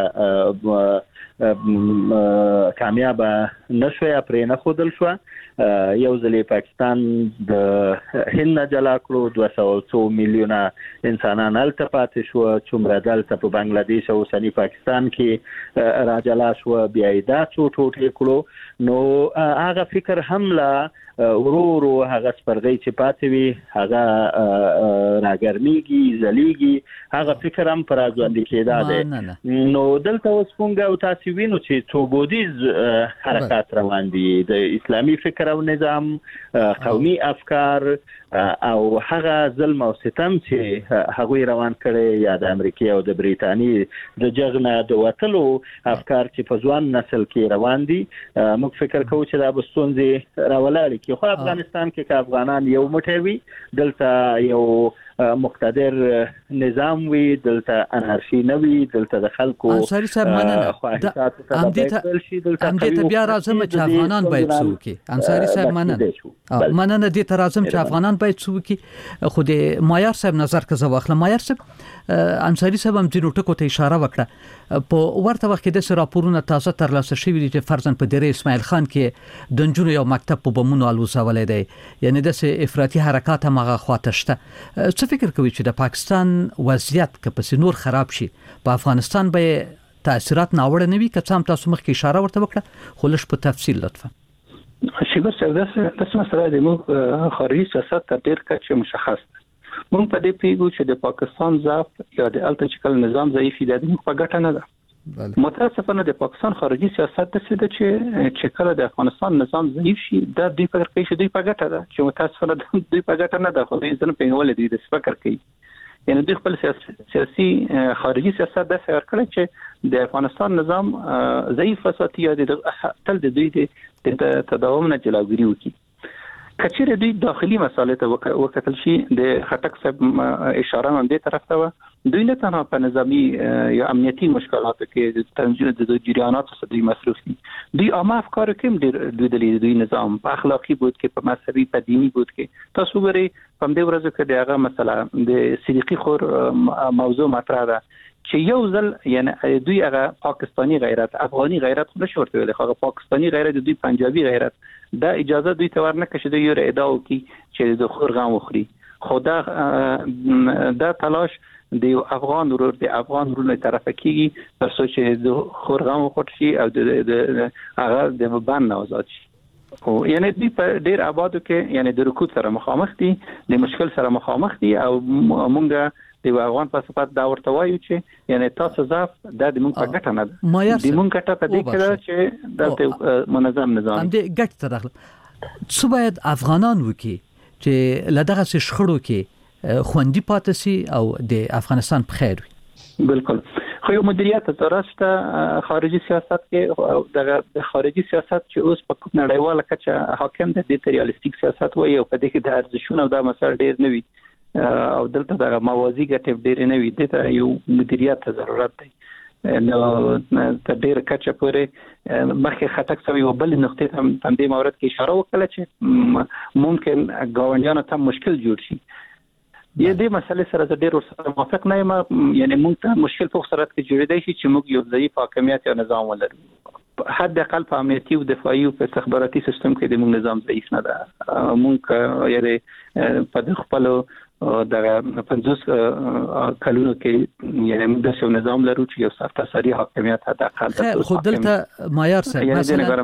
کامیاب نشوي پرې نه خودل شو یو ځلې پاکستان د هند جلا کړو 200 میلیونه انسانان الته پاتې شو څومره دلته په بنگلاديش او سنی پاکستان کې راجلا شو بیا دا ټوټه کړو نو هغه فکر حمله ورورو هغه سپرغی چې پاتې وي هغه راګرميږي زليږي هغه فکر هم پر ځوند کېدا ده نو دلته اوس څنګه او تاسو وینو چې توبودیز حرکت روان دي د اسلامي فکر او نظام قومي افکار او هغه ظلم او ستم چې هغه روان کړي یا د امریکا او د بریتانی د جګړه د وټلو افکار چې په ځوان نسل کې روان دي موږ فکر کوو چې دا بستونځي راولالي کې خو افغانستان کې افغانان یو مټوي دلته یو مقتدر نظام وی دلته انارشي نوي دلته د خلکو انصاری صاحب مننه هم دې بیا راځم چې افغانان باید څوکي انصاری صاحب مننه دې ته راځم چې افغانان باید څوکي خو د مایار صاحب نظر کزه واخله مایار صاحب انصاری صاحب هم ځینو ټکو ته اشاره وکړه په ورته وخت کې د راپورونو تازه ترلاسه شوی دي چې فرضاً په دره اسماعیل خان کې د نجونو یو مکتب په بمونو الوزولې دی یعنی د افراطي حرکات هغه خواته شته څه فکر کوي چې د پاکستان وضعیت که پس نور خراب شي په افغانستان به تاثیرات ناوړه نه وي که څه هم تاسو مخکې اشاره ورته وکړه خو لږ په تفصیل لطفا شیبر صاحب تاسو مسله د موږ خارجي سیاست تر ډیر کچه مشخص موږ په دې پیګو چې د پاکستان ضعف یا د التچکل نظام ضعیف دی د په ګټه نه ده متاسفانه د پاکستان خارجي سیاست د څه د چې کله د افغانستان نظام ضعیف شي د دې فکر کوي چې دوی په ګټه ده چې متاسفانه دوی په ګټه نه ده خو دوی ځنه پیغول دي د فکر کوي یعنی دوی خپل سیاسي خارجي سیاست د څیر کړی چې د افغانستان نظام ضعیف وساتي یا تل د دوی د تداوم نه جلوګیری وکړي. کچېره دوی داخلي مسالې ته وکتل شي د خټک صاحب اشاره هم دې طرف ته و دوی نه تنها په نظامی یا امنیتي مشکلاتو کې د تنظیم د جریاناتو څخه دوی مصروف دي. دوی عامه افکار کې د دوی نظام په اخلاقی بود کې په مذهبي په دینی بود کې تاسو ګورئ په دې ورځو کې دغه مسله د صدیقي خور موضوع مطرح ده چې یو ځل یعنی دوی هغه پاکستانی غیرت افغاني غیرت نشو ورته ویل خو پاکستانی غیرت دوی پنجابي غیرت دا اجازه دوی ته ورنه کړي چې یو ادعا وکړي چې د خور غم وخوري. خو دا تلاش د افغان ورور د افغان ورور له طرفه کیږي تر څو چې د خور غم وخوري شي او د هغه د مبان نه آزاد شي. او یعنی دوی په ډیر آبادو کې یعنی د رکود سره مخامخ دي د مشکل سره مخامخ دي او مونږ د افغان په صفات دا ورته وایو چې یعنی تاسو ضعف د موږ په ګټه نه ده د موږ ګټه په دې کې ده چې د منظم نظام هم د ګټه ته داخله څه باید افغانان وکړي چې لدغه شخړو کې خوندي پاتې سي او د افغانستان په خیر وي. بالکل خو یو مدیریت ترسته خارجي سیاست کې د خارجي سیاست چې اوس په نړیواله کچه حاکم دی د ریالیستیک سیاست وایي او په دې کې د ارزښتونو او د مسایل ډیر نه وي او دلته د موازی ګټې ډېر نه وي د یو مدیریت ته ضرورت دی. نو تر ډېر کچه پورې مخکې خټک سوي او بل نقطې هم په دې مورد کې اشاره وکړه چې ممکن ګاونډیانو ته مشکل جوړ شي. دې مسلې سره ډېر ورسره موافق نه یم یعنی موږ ته مشکل په صورت کې جوړېدای شي چې موږ یو ضعیف حاکمیت یا نظام ولرو. حد اقل په امنیتي او دفاعي او استخباراتي سیستم کې د موږ نظام ضعیف نه ده. موږ یعنی په خپل د 50 کلونو کې یعنی موږ د نظام لرو چې یو سرتاسري حاکمیت حد اقل ده. خو دلته معیار سره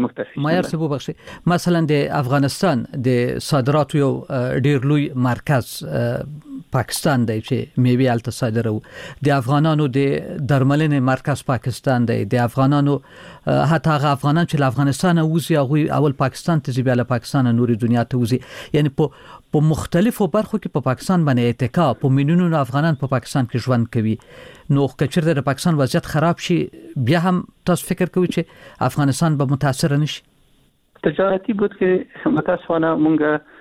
مثلا د افغانستان د صادراتو یو ډیر لوی مرکز پاکستان دی چې میوه الته صادرو د افغانانو د درملنې مرکز پاکستان دی د افغانانو حتی هغه افغانان چې له افغانستان وځي هغه اول پاکستان ته ځي بیا له پاکستان نوري دنیا ته وځي یعنی په مختلفو برخو کې په پاکستان باندې اتکا په میلیونونو افغانان په پاکستان کې ژوند کوي. نو کچر د پاکستان وضعیت خراب شي بیا هم تاسو فکر کوئ چې افغانستان به متاثر نشي؟ تجارتي بود کې متاسفانه مونږ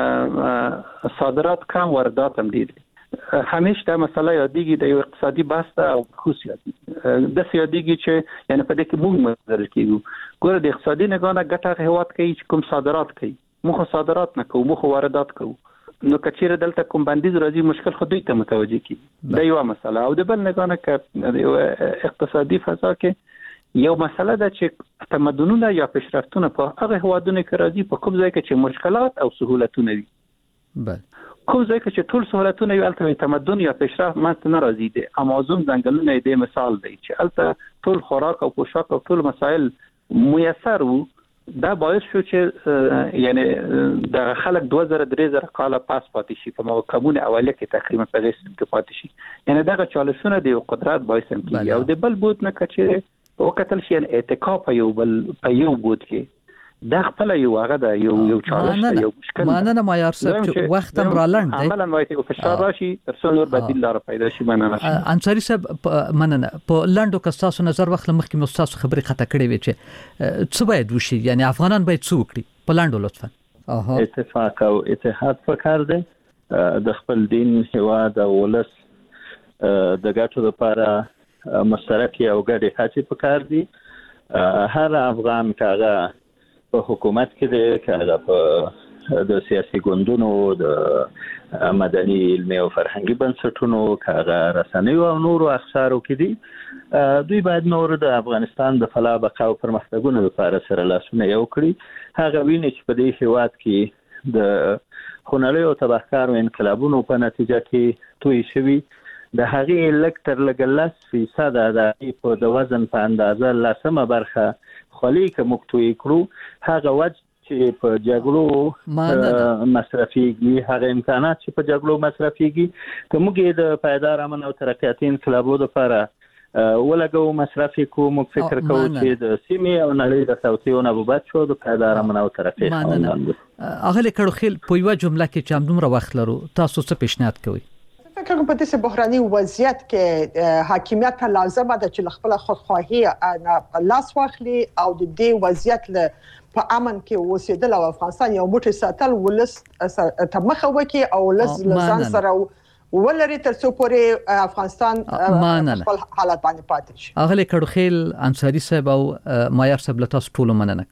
صادرات کم واردات هم دي. همیشه دا مسله یادېږي د یو اقتصادي بحث او خصوصیت د سیادېږي چې یعنی په دې کې موږ مدرل کیږو ګوره د اقتصادي نگاه ګټه هیواد کوي چې کوم صادرات کوي موږ صادرات نه کوو موږ واردات کوو. نو کچیره دلته کوم بندیز راځي مشکل خو دوی ته متوجه کی دا یو مسله او د بل نگاه کې اقتصادي فضا کې یو مسله ده چې تمدنونه یا پیشرفتونه په هغه هوادونو کې راځي په کوم ځای کې چې مشکلات او سہولتونه وي. بله کوم ځای کې چې ټول سہولتونه وي البته تمدن یا پیشرفت ماته نه راځي دي. امازون ځنګلونه دې مثال دی چې البته ټول خوراک او پوشاک او ټول مسائل میسر وو. دا باعث شو چې یعنی د خلک 2000 کال پاس پاتې شي په موکمونه اوله کې تقریبا په غیس کې پاتې شي یعنی دغه چالشونه د قدرت باعث هم کیږي او د بل بود نه کچې وکتل شي اعتکاف په یو بود کې دا خپل یو هغه د یو چالش یو مشکل مانه معیار صاحب چې وخت هم را لاند دی عملاً وایي چې فشار راشي تر څو نور بدیل لار پیدا شي مننه. انصاری صاحب مننه په لاندو کستاسو نظر وخت مخکې مستاسو خبرې خطا کړې وي چې څه باید وشي یعنی افغانان باید څه وکړي په لاندو لطفا. اتفاق او اتحاد پکار دی د خپل دین هیواد او ولس د ګټو لپاره مشترکې او ګډې هڅې پکار دي. هر افغان کاغه په حکومت کې د کاغه په د سیاسي ګوندونو د مدني علمي او فرهنګي بنسټونو کاغه رسنیو او نورو اخشارو کې دي دوی باید نور د افغانستان د فلاح بقا او پرمختګونو لپاره سره لاسونه یو کړي. هغه ویني چې په دې هیواد کې د خونړیو او تباهکارو انقلابونو په نتیجه کې توی شوي د هغې لږ تر لږه 10% د په د وزن په اندازه لسمه برخه خولي که موږ توی کړو هغه وجه چې په جګړو مصرفيږي هغه امکانات چې په جګړو مصرفيږي که موږ د پایدار امن او ترقیاتي انقلابو لپاره ولګو مصرفي کوو موږ فکر کوو چې د سیمې او نړۍ د توسعې نبوت شو د پایدار امن او ترقیاتي هغه کړو خل په یو جمله کې چې هم دومره وخت لرو تاسو څه پیشنهاد کوئ؟ کوم په دې بحراني وضعیت کې حاکمیت لازمه ده چې خپل خودخواهی لاس واخلي او د دې وضعیت له په امن کې اوسېدل او افغانستان یو موټی ساتل ولس ته مخه وکي او ولس لزان سره ولري تر څو پورې افغانستان خپل حالت باندې پاتې شي. اغلی کډوخیل انصاری صاحب او مایر صاحب له تاسو ټول مننه